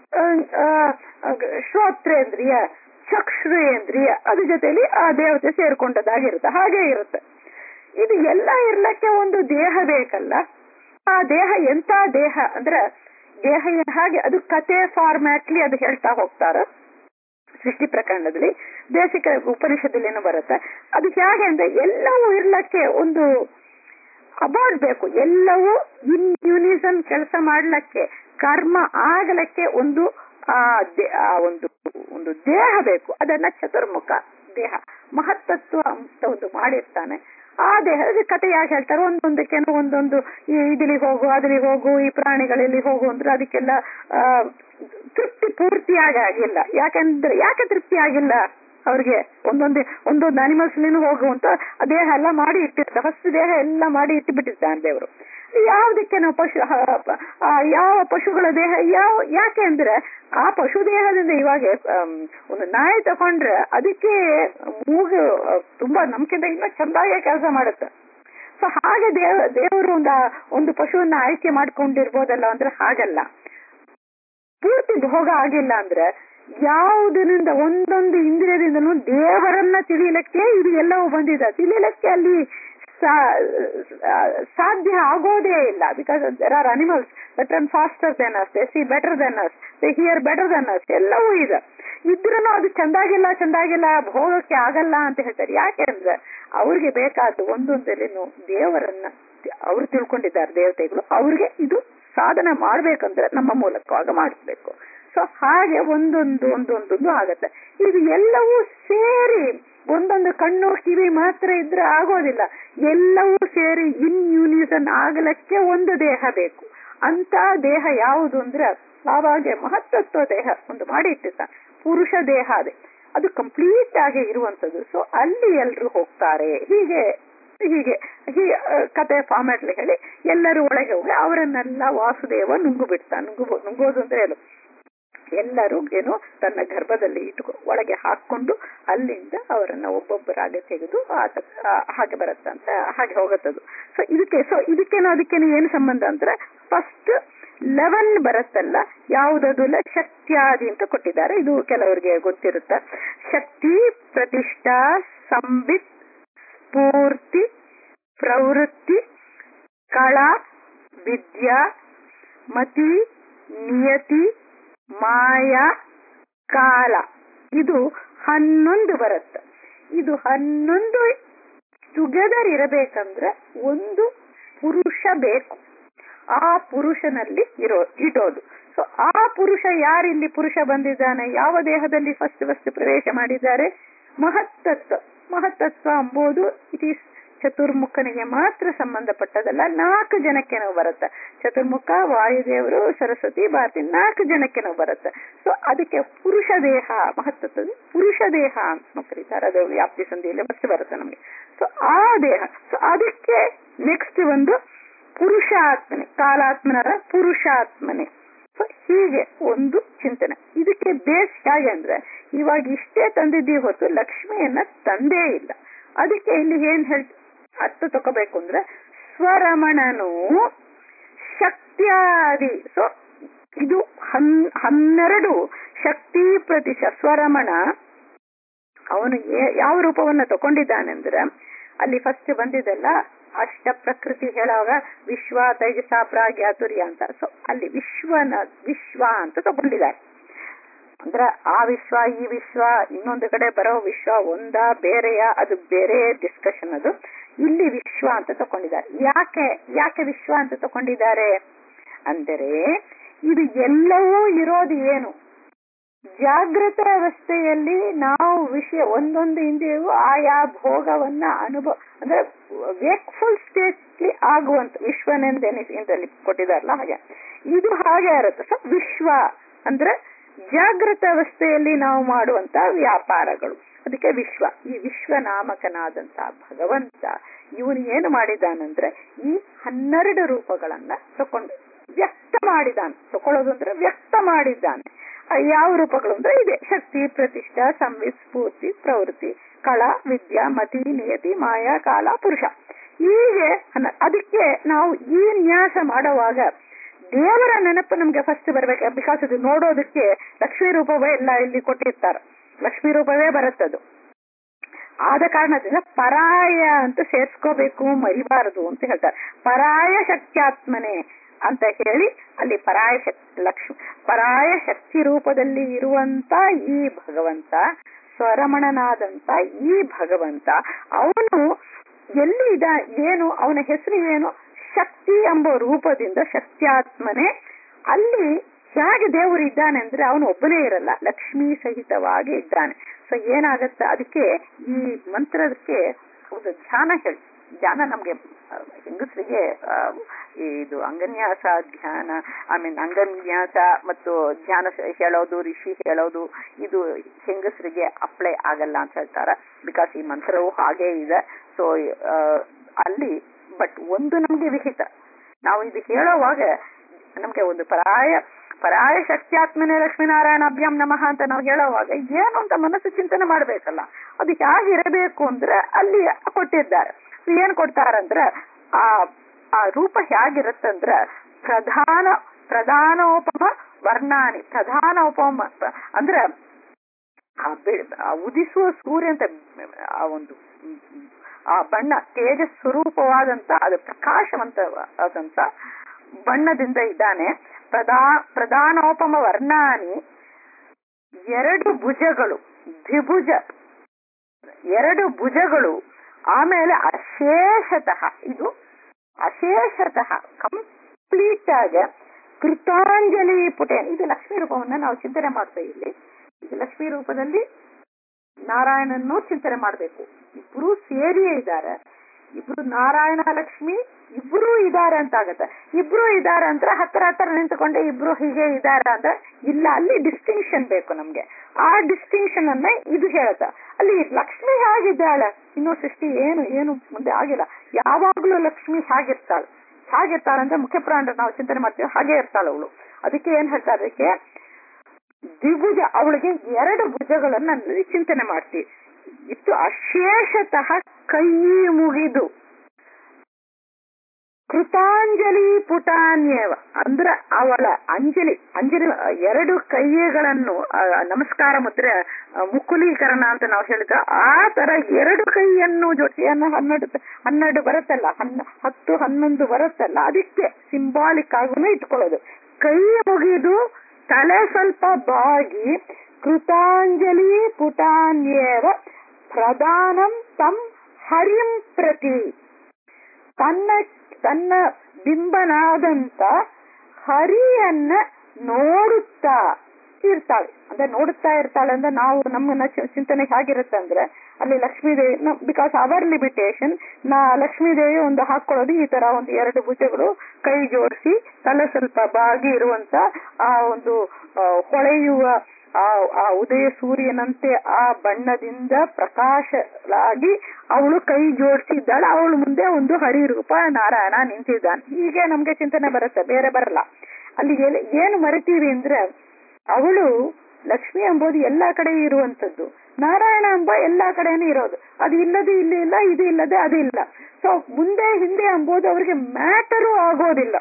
ಶ್ರೋತ್ರೇಂದ್ರಿಯ, ಚಕ್ಷುರೇಂದ್ರಿಯ, ಅದ್ರ ಜೊತೆಲಿ ಆ ದೇವತೆ ಸೇರ್ಕೊಂಡದಾಗಿರುತ್ತೆ. ಹಾಗೆ ಇರುತ್ತೆ. ಇದು ಎಲ್ಲ ಇರ್ಲಕ್ಕೆ ಒಂದು ದೇಹ ಬೇಕಲ್ಲ. ಆ ದೇಹ ಎಂತ ದೇಹ ಅಂದ್ರೆ, ದೇಹ ಹಾಗೆ ಅದು ಕಥೆ ಫಾರ್ಮ್ಯಾಟ್ಲಿ ಅದು ಹೇಳ್ತಾ ಹೋಗ್ತಾರ ಸೃಷ್ಟಿ ಪ್ರಕರಣದಲ್ಲಿ. ಬೇಸಿಕ ಉಪನಿಷತ್ತಲ್ಲೇನು ಬರುತ್ತೆ, ಅದು ಹೇಗೆ ಅಂದ್ರೆ ಎಲ್ಲವೂ ಇರ್ಲಕ್ಕೆ ಒಂದು ಅಬೌಟ್ ಬೇಕು, ಎಲ್ಲವೂ ಇನ್ ಯೂನಿಸನ್ ಕೆಲಸ ಮಾಡ್ಲಕ್ಕೆ, ಕರ್ಮ ಆಗಲಕ್ಕೆ ಒಂದು ಒಂದು ದೇಹ ಬೇಕು. ಅದನ್ನ ಚತುರ್ಮುಖ ದೇಹ ಮಹತ್ತತ್ವ ಅಂತ ಒಂದು ಮಾಡಿರ್ತಾನೆ. ಆ ದೇಹದ ಕಥೆ ಯಾಕೆ ಹೇಳ್ತಾರೆ, ಒಂದೊಂದಕ್ಕೇನೋ ಒಂದೊಂದು, ಈ ಇದಿಲಿ ಹೋಗು ಅದ್ರಲ್ಲಿ ಹೋಗು, ಈ ಪ್ರಾಣಿಗಳಲ್ಲಿ ಹೋಗು ಅಂದ್ರೆ ಅದಕ್ಕೆಲ್ಲ ತೃಪ್ತಿ ಪೂರ್ತಿಯಾಗಿ ಆಗಿಲ್ಲ. ಯಾಕೆ ತೃಪ್ತಿ ಆಗಿಲ್ಲ ಅವ್ರಿಗೆ, ಒಂದೊಂದು ಅನಿಮಲ್ಸ್ಲಿನೂ ಹೋಗುವಂತ ದೇಹ ಎಲ್ಲ ಮಾಡಿ ಇಟ್ಟಿರ್ತಾರೆ. ಫಸ್ಟ್ ದೇಹ ಎಲ್ಲ ಮಾಡಿ ಇಟ್ಟು ಬಿಟ್ಟಿರ್ತಾನೆ ದೇವರು. ಯಾವುದಕ್ಕೆ ನಾವು ಯಾವ ಪಶುಗಳ ದೇಹ ಯಾಕೆ ಅಂದ್ರೆ, ಆ ಪಶು ದೇಹದಿಂದ ಇವಾಗ ಒಂದು ನಾಯಿ ತಕೊಂಡ್ರೆ ಅದಕ್ಕೆ ಮೂಗು ತುಂಬಾ ನಮ್ಕಿಂತ ಇನ್ನೂ ಚಂದಾಗೆ ಕೆಲಸ ಮಾಡುತ್ತೆ. ಸೊ ಹಾಗೆ ದೇವರು ಒಂದು ಪಶುವನ್ನ ಆಯ್ಕೆ ಮಾಡ್ಕೊಂಡಿರ್ಬೋದಲ್ಲ ಅಂದ್ರೆ ಹಾಗಲ್ಲ. ಪೂರ್ತಿ ಭೋಗ ಆಗಿಲ್ಲ ಅಂದ್ರೆ ಯಾವುದರಿಂದ ಒಂದೊಂದು ಇಂದ್ರಿಯದಿಂದನೂ ದೇವರನ್ನ ತಿಳಿಯಲಿಕ್ಕೆ ಇದು ಎಲ್ಲವೂ ಬಂದಿದೆ. ತಿಳಿಯಲಿಕ್ಕೆ ಅಲ್ಲಿ ಸಾಧ್ಯ ಆಗೋದೇ ಇಲ್ಲ. Because there are animals that run faster than us, they see better than us, they hear better than us, ಎಲ್ಲವೂ ಇದೆ. ಇದ್ರೂ ಅದು ಚಂದಾಗಿಲ್ಲ ಭೋಗಕ್ಕೆ ಆಗಲ್ಲ ಅಂತ ಹೇಳ್ತಾರೆ. ಯಾಕೆ ಅಂದ್ರೆ ಅವ್ರಿಗೆ ಬೇಕಾದ ಒಂದೊಂದಲ್ಲಿನೂ ದೇವರನ್ನ ಅವ್ರು ತಿಳ್ಕೊಂಡಿದ್ದಾರೆ ದೇವತೆಗಳು. ಅವ್ರಿಗೆ ಇದು ಸಾಧನೆ ಮಾಡ್ಬೇಕಂದ್ರೆ ನಮ್ಮ ಮೂಲಕವಾಗ ಮಾಡಿಸ್ಬೇಕು. ಸೊ ಹಾಗೆ ಒಂದೊಂದು ಆಗತ್ತೆ. ಇದು ಎಲ್ಲವೂ ಸೇರಿ ಒಂದೊಂದು ಕಣ್ಣು ಕಿವಿ ಮಾತ್ರ ಇದ್ರೆ ಆಗೋದಿಲ್ಲ. ಎಲ್ಲವೂ ಸೇರಿ ಇನ್ ಯೂನಿಸನ್ ಆಗಲಕ್ಕೆ ಒಂದು ದೇಹ ಬೇಕು. ಅಂತ ದೇಹ ಯಾವುದು ಅಂದ್ರೆ ಆವಾಗ ಮಹತ್ತತ್ವ ದೇಹ ಒಂದು ಮಾಡಿ ಇಟ್ಟಿರ್ತ, ಪುರುಷ ದೇಹ ಅದೇ, ಅದು ಕಂಪ್ಲೀಟ್ ಆಗಿ ಇರುವಂತದ್ದು. ಸೊ ಅಲ್ಲಿ ಎಲ್ರು ಹೋಗ್ತಾರೆ. ಹೀಗೆ ಕತೆ ಫಾರ್ಮ್ಯಾಟ್ಲಿ ಹೇಳಿ ಎಲ್ಲರೂ ಒಳಗೆ ಹೋಗಿ ಅವರನ್ನೆಲ್ಲ ವಾಸುದೇವ ನುಂಗೋದು ಅಂದ್ರೆ ಎಲ್ಲರೂ ಏನು ತನ್ನ ಗರ್ಭದಲ್ಲಿ ಒಳಗೆ ಹಾಕೊಂಡು ಅಲ್ಲಿಂದ ಅವರನ್ನ ಒಬ್ಬೊಬ್ಬರಾಗೆ ತೆಗೆದು ಹಾಗೆ ಬರುತ್ತಂತ, ಹಾಗೆ ಹೋಗುತ್ತದು. ಸೊ ಇದಕ್ಕೇನೋ ಅದಕ್ಕೇನು ಏನು ಸಂಬಂಧ ಅಂದ್ರೆ, ಫಸ್ಟ್ 11 ಬರುತ್ತಲ್ಲ, ಯಾವುದಲ್ಲ ಶಕ್ತ್ಯಾದಿ ಅಂತ ಕೊಟ್ಟಿದ್ದಾರೆ. ಇದು ಕೆಲವರಿಗೆ ಗೊತ್ತಿರುತ್ತೆ. ಶಕ್ತಿ, ಪ್ರತಿಷ್ಠಾ, ಸಂಬಿತ್, ಸ್ಫೂರ್ತಿ, ಪ್ರವೃತ್ತಿ, ಕಳಾ, ವಿದ್ಯಾ, ಮತಿ, ನಿಯತಿ, ಮಾಯಾ, ಕಾಲ. ಇದು 11 ಬರುತ್ತೆ. ಇದು 11 ಟುಗೆದರ್ ಇರಬೇಕಂದ್ರೆ ಒಂದು ಪುರುಷ ಬೇಕು. ಆ ಪುರುಷನಲ್ಲಿ ಇಡೋದು. ಸೊ ಆ ಪುರುಷ ಯಾರಿಲ್ಲಿ ಪುರುಷ ಬಂದಿದ್ದಾನೆ, ಯಾವ ದೇಹದಲ್ಲಿ ಫಸ್ಟ್ ಪ್ರವೇಶ ಮಾಡಿದ್ದಾರೆ, ಮಹತ್ತತ್ವ ಎಂಬುದು ಇಟ್ ಈಸ್ ಚತುರ್ಮುಖನಿಗೆ ಮಾತ್ರ ಸಂಬಂಧಪಟ್ಟದಲ್ಲ, 4 ಜನಕ್ಕೆ ನಾವು ಬರುತ್ತೆ. ಚತುರ್ಮುಖ, ವಾಯುದೇವರು, ಸರಸ್ವತಿ, ಭಾರತಿ, 4 ಜನಕ್ಕೆ ನಾವು ಬರುತ್ತೆ. ಸೊ ಅದಕ್ಕೆ ಪುರುಷ ದೇಹ, ಮಹತ್ತತ್ವ ಪುರುಷ ದೇಹ ಅಂತ ಕರೀತಾರೆ. ಅದು ವ್ಯಾಪ್ತಿ ಸಂಧಿಯಲ್ಲಿ ಮತ್ತೆ ಬರುತ್ತೆ ನಮಗೆ. ಸೊ ಆ ದೇಹ, ಸೊ ಅದಕ್ಕೆ ನೆಕ್ಸ್ಟ್ ಒಂದು ಪುರುಷಾತ್ಮನೆ, ಕಾಲಾತ್ಮನರ ಪುರುಷಾತ್ಮನೆ. ಸೊ ಹೀಗೆ ಒಂದು ಚಿಂತನೆ. ಇದಕ್ಕೆ ಬೇಸ್ ಹೇಗೆ ಅಂದ್ರೆ, ಇವಾಗ ಇಷ್ಟೇ ತಂದಿದ್ದೀವಿ ಹೊತ್ತು ಲಕ್ಷ್ಮಿಯನ್ನ ತಂದೇ ಇಲ್ಲ. ಅದಕ್ಕೆ ಇಲ್ಲಿ ಏನ್ ಅರ್ಥ ತಗೋಬೇಕು ಅಂದ್ರೆ, ಸ್ವರಮಣನು ಶಕ್ತ್ಯಾದಿ. ಸೊ ಇದು 12 ಶಕ್ತಿ ಪ್ರತಿಶ. ಸ್ವರಮಣ ಅವನು ಯಾವ ರೂಪವನ್ನ ತಗೊಂಡಿದ್ದಾನೆಂದ್ರೆ ಅಲ್ಲಿ ಫಸ್ಟ್ ಬಂದಿದ್ದಲ್ಲ ಅಷ್ಟ ಪ್ರಕೃತಿ ಹೇಳುವಾಗ ವಿಶ್ವ ತೈಜಸ ಪ್ರಾಗ್ಯಾತುರ್ಯ ಅಂತ. ಸೊ ಅಲ್ಲಿ ವಿಶ್ವ ಅಂತ ತಗೊಂಡಿದ್ದಾರೆ. ಅಂದ್ರೆ ಆ ವಿಶ್ವ ಈ ವಿಶ್ವ ಇನ್ನೊಂದು ಕಡೆ ಬರೋ ವಿಶ್ವ ಒಂದಾ ಬೇರೆಯ ಅದು ಬೇರೆ ಡಿಸ್ಕಷನ್. ಅದು ಇಲ್ಲಿ ವಿಶ್ವ ಅಂತ ತಕೊಂಡಿದ್ದಾರೆ. ಯಾಕೆ ವಿಶ್ವ ಅಂತ ತಕೊಂಡಿದ್ದಾರೆ ಅಂದರೆ ಇದು ಎಲ್ಲವೂ ಇರೋದು ಏನು ಜಾಗೃತ ಅವಸ್ಥೆಯಲ್ಲಿ ನಾವು ವಿಷಯ ಒಂದೊಂದು ಇಂದ್ರಿಯವು ಆಯಾ ಭೋಗವನ್ನ ಅನುಭವ ಅಂದ್ರೆ ವೇಕ್ಫುಲ್ ಸ್ಟೇಟ್ಲಿ ಆಗುವಂತ ವಿಶ್ವನೆಂದೇನಿದ್ರಲ್ಲಿ ಕೊಟ್ಟಿದಾರಲ್ಲ ಹಾಗೆ ಇದು ಹಾಗೆ ಇರುತ್ತೆ. ಸೊ ವಿಶ್ವ ಅಂದ್ರೆ ಜಾಗೃತ ಅವಸ್ಥೆಯಲ್ಲಿ ನಾವು ಮಾಡುವಂತ ವ್ಯಾಪಾರಗಳು, ಅದಕ್ಕೆ ವಿಶ್ವ. ಈ ವಿಶ್ವನಾಮಕನಾದಂತ ಭಗವಂತ ಇವನು ಏನು ಮಾಡಿದಾನಂದ್ರೆ ಈ 12 ರೂಪಗಳನ್ನ ತಕೊಂಡು ವ್ಯಕ್ತ ಮಾಡಿದಾನೆ. ತಕೊಳ್ಳೋದು ಅಂದ್ರೆ ವ್ಯಕ್ತ ಮಾಡಿದ್ದಾನೆ. ಯಾವ ರೂಪಗಳು ಅಂದ್ರೆ ಇದೆ ಶಕ್ತಿ ಪ್ರತಿಷ್ಠಾ ಸಂವಿತ್ ಸ್ಫೂರ್ತಿ ಪ್ರವೃತ್ತಿ ಕಳ ವಿದ್ಯಾ ಮತಿ ನಿಯತಿ ಮಾಯಾ ಕಾಲ ಪುರುಷ. ಹೀಗೆ ಅದಕ್ಕೆ ನಾವು ಈ ನ್ಯಾಸ ಮಾಡುವಾಗ ದೇವರ ನೆನಪು ನಮ್ಗೆ ಫಸ್ಟ್ ಬರ್ಬೇಕು. ಬಿಕಾಸ್ ಅದು ನೋಡೋದಕ್ಕೆ ಲಕ್ಷ್ಮೀ ರೂಪವೇ ಎಲ್ಲ ಇಲ್ಲಿ ಕೊಟ್ಟಿರ್ತಾರೆ, ಲಕ್ಷ್ಮೀ ರೂಪವೇ ಬರುತ್ತದು. ಆದ ಕಾರಣದಿಂದ ಪರಾಯ ಅಂತ ಸೇರ್ಸ್ಕೋಬೇಕು, ಮರಿಬಾರದು ಅಂತ ಹೇಳ್ತಾರೆ. ಪರಾಯ ಶಕ್ತ್ಯಾತ್ಮನೆ ಅಂತ ಹೇಳಿ ಅಲ್ಲಿ ಪರಾಯ ಶಕ್ತಿ ರೂಪದಲ್ಲಿ ಇರುವಂತ ಈ ಭಗವಂತ, ಸ್ವರಮಣನಾದಂತ ಈ ಭಗವಂತ, ಅವನು ಎಲ್ಲಿ ಏನು ಅವನ ಹೆಸರು ಏನು ಶಕ್ತಿ ಎಂಬ ರೂಪದಿಂದ ಶಕ್ತ್ಯಾತ್ಮನೆ. ಅಲ್ಲಿ ಹೇಗೆ ದೇವರು ಇದ್ದಾನೆ ಅಂದ್ರೆ ಅವನು ಒಬ್ಬನೇ ಇರಲ್ಲ, ಲಕ್ಷ್ಮೀ ಸಹಿತವಾಗಿ ಇದ್ದಾನೆ. ಸೊ ಏನಾಗತ್ತೆ ಅದಕ್ಕೆ ಈ ಮಂತ್ರದಕ್ಕೆ ಒಂದು ಧ್ಯಾನ ನಮ್ಗೆ ಹೆಂಗಸರಿಗೆ ಇದು ಅಂಗನ್ಯಾಸ ಧ್ಯಾನ ಅಂಗನ್ಯಾಸ ಮತ್ತು ಧ್ಯಾನ ಹೇಳೋದು ಋಷಿ ಹೇಳೋದು ಇದು ಹೆಂಗಸರಿಗೆ ಅಪ್ಲೈ ಆಗಲ್ಲ ಅಂತ ಹೇಳ್ತಾರೆ. ಬಿಕಾಸ್ ಈ ಮಂತ್ರವು ಹಾಗೇ ಇದೆ. ಸೊ ಅಲ್ಲಿ ಬಟ್ ಒಂದು ನಮ್ಗೆ ವಿಹಿತ, ನಾವು ಇದು ಹೇಳೋವಾಗ ನಮ್ಗೆ ಒಂದು ಪರಾಯ ಶಕ್ತ್ಯಾತ್ಮನೆ ಲಕ್ಷ್ಮೀನಾರಾಯಣ ಅಭ್ಯಾಮ್ ನಮಃ ಅಂತ ನಾವು ಹೇಳೋವಾಗ ಏನು ಅಂತ ಮನಸ್ಸು ಚಿಂತನೆ ಮಾಡ್ಬೇಕಲ್ಲ. ಅದು ಹೇಗಿರಬೇಕು ಅಂದ್ರೆ ಅಲ್ಲಿ ಕೊಟ್ಟಿದ್ದಾರೆ. ಏನ್ ಕೊಡ್ತಾರಂದ್ರ ಆ ರೂಪ ಹೇಗಿರುತ್ತಂದ್ರ ಪ್ರಧಾನೋಪಮ ವರ್ಣಾನಿ. ಪ್ರಧಾನೋಪಮ ಅಂದ್ರ ಉದಿಸುವ ಸೂರ್ಯ ಅಂತ ಆ ಒಂದು ಆ ಬಣ್ಣ ತೇಜ ಸ್ವರೂಪವಾದಂತ ಅದು ಪ್ರಕಾಶವಂತವಾದಂತ ಬಣ್ಣದಿಂದ ಇದ್ದಾನೆ. ಪ್ರಧಾನೋಪಮ ವರ್ಣಾನಿ, 2 ಭುಜಗಳು, ದ್ವಿಭುಜ 2 ಭುಜಗಳು. ಆಮೇಲೆ ಇದು ಅಶೇಷತಃ ಕಂಪ್ಲೀಟ್ ಆಗಿ ಕೃತಾಂಜಲಿ ಪುಟೇನ್. ಇದು ಲಕ್ಷ್ಮೀ ರೂಪವನ್ನ ನಾವು ಚಿಂತನೆ ಮಾಡ್ತೇವೆ. ಇಲ್ಲಿ ಇದು ಲಕ್ಷ್ಮೀ ರೂಪದಲ್ಲಿ ನಾರಾಯಣನ್ನು ಚಿಂತನೆ ಮಾಡಬೇಕು. ಇಬ್ರು ಸೇರಿಯೇ ಇದ್ದಾರೆ. ಇಬ್ರು ನಾರಾಯಣ ಲಕ್ಷ್ಮಿ ಇಬ್ರು ಇದ್ದಾರೆ ಅಂತ ಆಗತ್ತೆ. ಇಬ್ರು ಇದ್ದಾರೆ ಅಂದ್ರೆ ಹತ್ರ ನಿಂತುಕೊಂಡೆ ಇಬ್ರು ಹೀಗೆ ಇದ್ದಾರೆ ಅಂದ್ರೆ ಇಲ್ಲ, ಅಲ್ಲಿ ಡಿಸ್ಟಿಂಕ್ಷನ್ ಬೇಕು ನಮ್ಗೆ. ಆ ಡಿಸ್ಟಿಂಕ್ಷನ್ ಅನ್ನ ಇದು ಹೇಳುತ್ತ. ಅಲ್ಲಿ ಲಕ್ಷ್ಮಿ ಹೇಗಿದ್ದಾಳೆ, ಇನ್ನೂ ಸೃಷ್ಟಿ ಏನು ಮುಂದೆ ಆಗಿಲ್ಲ. ಯಾವಾಗ್ಲೂ ಲಕ್ಷ್ಮಿ ಹೇಗಿರ್ತಾಳೆ ಅಂದ್ರೆ ಮುಖ್ಯ ಪ್ರಾಣ ನಾವು ಚಿಂತನೆ ಮಾಡ್ತೀವಿ ಹಾಗೆ ಇರ್ತಾಳೆ ಅವಳು. ಅದಕ್ಕೆ ಏನ್ ಹೇಳ್ತಾರೆ, ಅದಕ್ಕೆ ದ್ವಿಭುಜ, ಅವಳಿಗೆ 2 ಭುಜಗಳನ್ನ ಚಿಂತನೆ ಮಾಡ್ತೀವಿ. ಇತ್ತು ಅಶೇಷತಃ ಕೈ ಮುಗಿದು ಕೃತಾಂಜಲಿ ಪುಟಾನ್ಯವ ಅಂದ್ರ ಅವಳ ಅಂಜಲಿ 2 ಕೈಗಳನ್ನು ನಮಸ್ಕಾರ ಮುದ್ರೆ ಮುಕುಲೀಕರಣ ಅಂತ ನಾವು ಹೇಳಿದ್ರೆ ಆ ತರ 2 ಕೈಯನ್ನು ಜೊತೆಯನ್ನು 12 ಬರುತ್ತಲ್ಲ, 10 11 ಬರುತ್ತಲ್ಲ, ಅದಕ್ಕೆ ಸಿಂಬಾಲಿಕ್ ಆಗೂ ಇಟ್ಕೊಳ್ಳೋದು. ಕೈ ಮುಗಿದು ತಲೆ ಸ್ವಲ್ಪ ಬಾಗಿ ಕೃತಾಂಜಲಿ ಪುಟಾನ್ಯವ ಪ್ರಧಾನಂ ತಂ ಹರಿಂ ಪ್ರತಿ, ತನ್ನ ಬಿಂಬನಾದಂತ ಹರಿಯನ್ನ ನೋಡುತ್ತಾ ಇರ್ತಾಳೆ. ಅಂದ್ರೆ ನೋಡುತ್ತಾ ಇರ್ತಾಳೆ ಅಂದ್ರೆ ನಾವು ನಮ್ಮನ್ನ ಚಿಂತನೆ ಹೇಗಿರುತ್ತೆ ಅಂದ್ರೆ ಅಲ್ಲಿ Lakshmidevi, because our limitation, Lakshmidevi ಒಂದು ಹಾಕೊಳ್ಳೋದು ಈ ತರ ಒಂದು 2 ಭುಜಗಳು, ಕೈ ಜೋಡಿಸಿ ತಲೆ ಸ್ವಲ್ಪ ಬಾಗಿ ಇರುವಂತ ಆ ಒಂದು ಹೊಳೆಯುವ ಆ ಉದಯ ಸೂರ್ಯನಂತೆ ಆ ಬಣ್ಣದಿಂದ ಪ್ರಕಾಶಲಾಗಿ ಅವಳು ಕೈ ಜೋಡಿಸಿದ್ದಾಳೆ. ಅವಳು ಮುಂದೆ ಒಂದು ಹರಿರೂಪ ನಾರಾಯಣ ನಿಂತಿದ್ದಾನೆ. ಹೀಗೆ ನಮ್ಗೆ ಚಿಂತನೆ ಬರುತ್ತೆ, ಬೇರೆ ಬರಲ್ಲ. ಅಲ್ಲಿ ಏನು ಮರಿತೀವಿ ಅಂದ್ರೆ ಅವಳು ಲಕ್ಷ್ಮಿ ಎಂಬುದು ಎಲ್ಲಾ ಕಡೆ ಇರುವಂತದ್ದು. ನಾರಾಯಣ ಎಂಬ ಎಲ್ಲಾ ಕಡೆನೂ ಇರೋದು. ಅದು ಇಲ್ಲದೆ ಇಲ್ಲಿ ಇಲ್ಲ, ಇದು ಇಲ್ಲದೆ ಅದು ಇಲ್ಲ. ಸೊ ಮುಂದೆ ಹಿಂದೆ ಎಂಬುದು ಅವರಿಗೆ ಮ್ಯಾಟರು ಆಗೋದಿಲ್ಲ.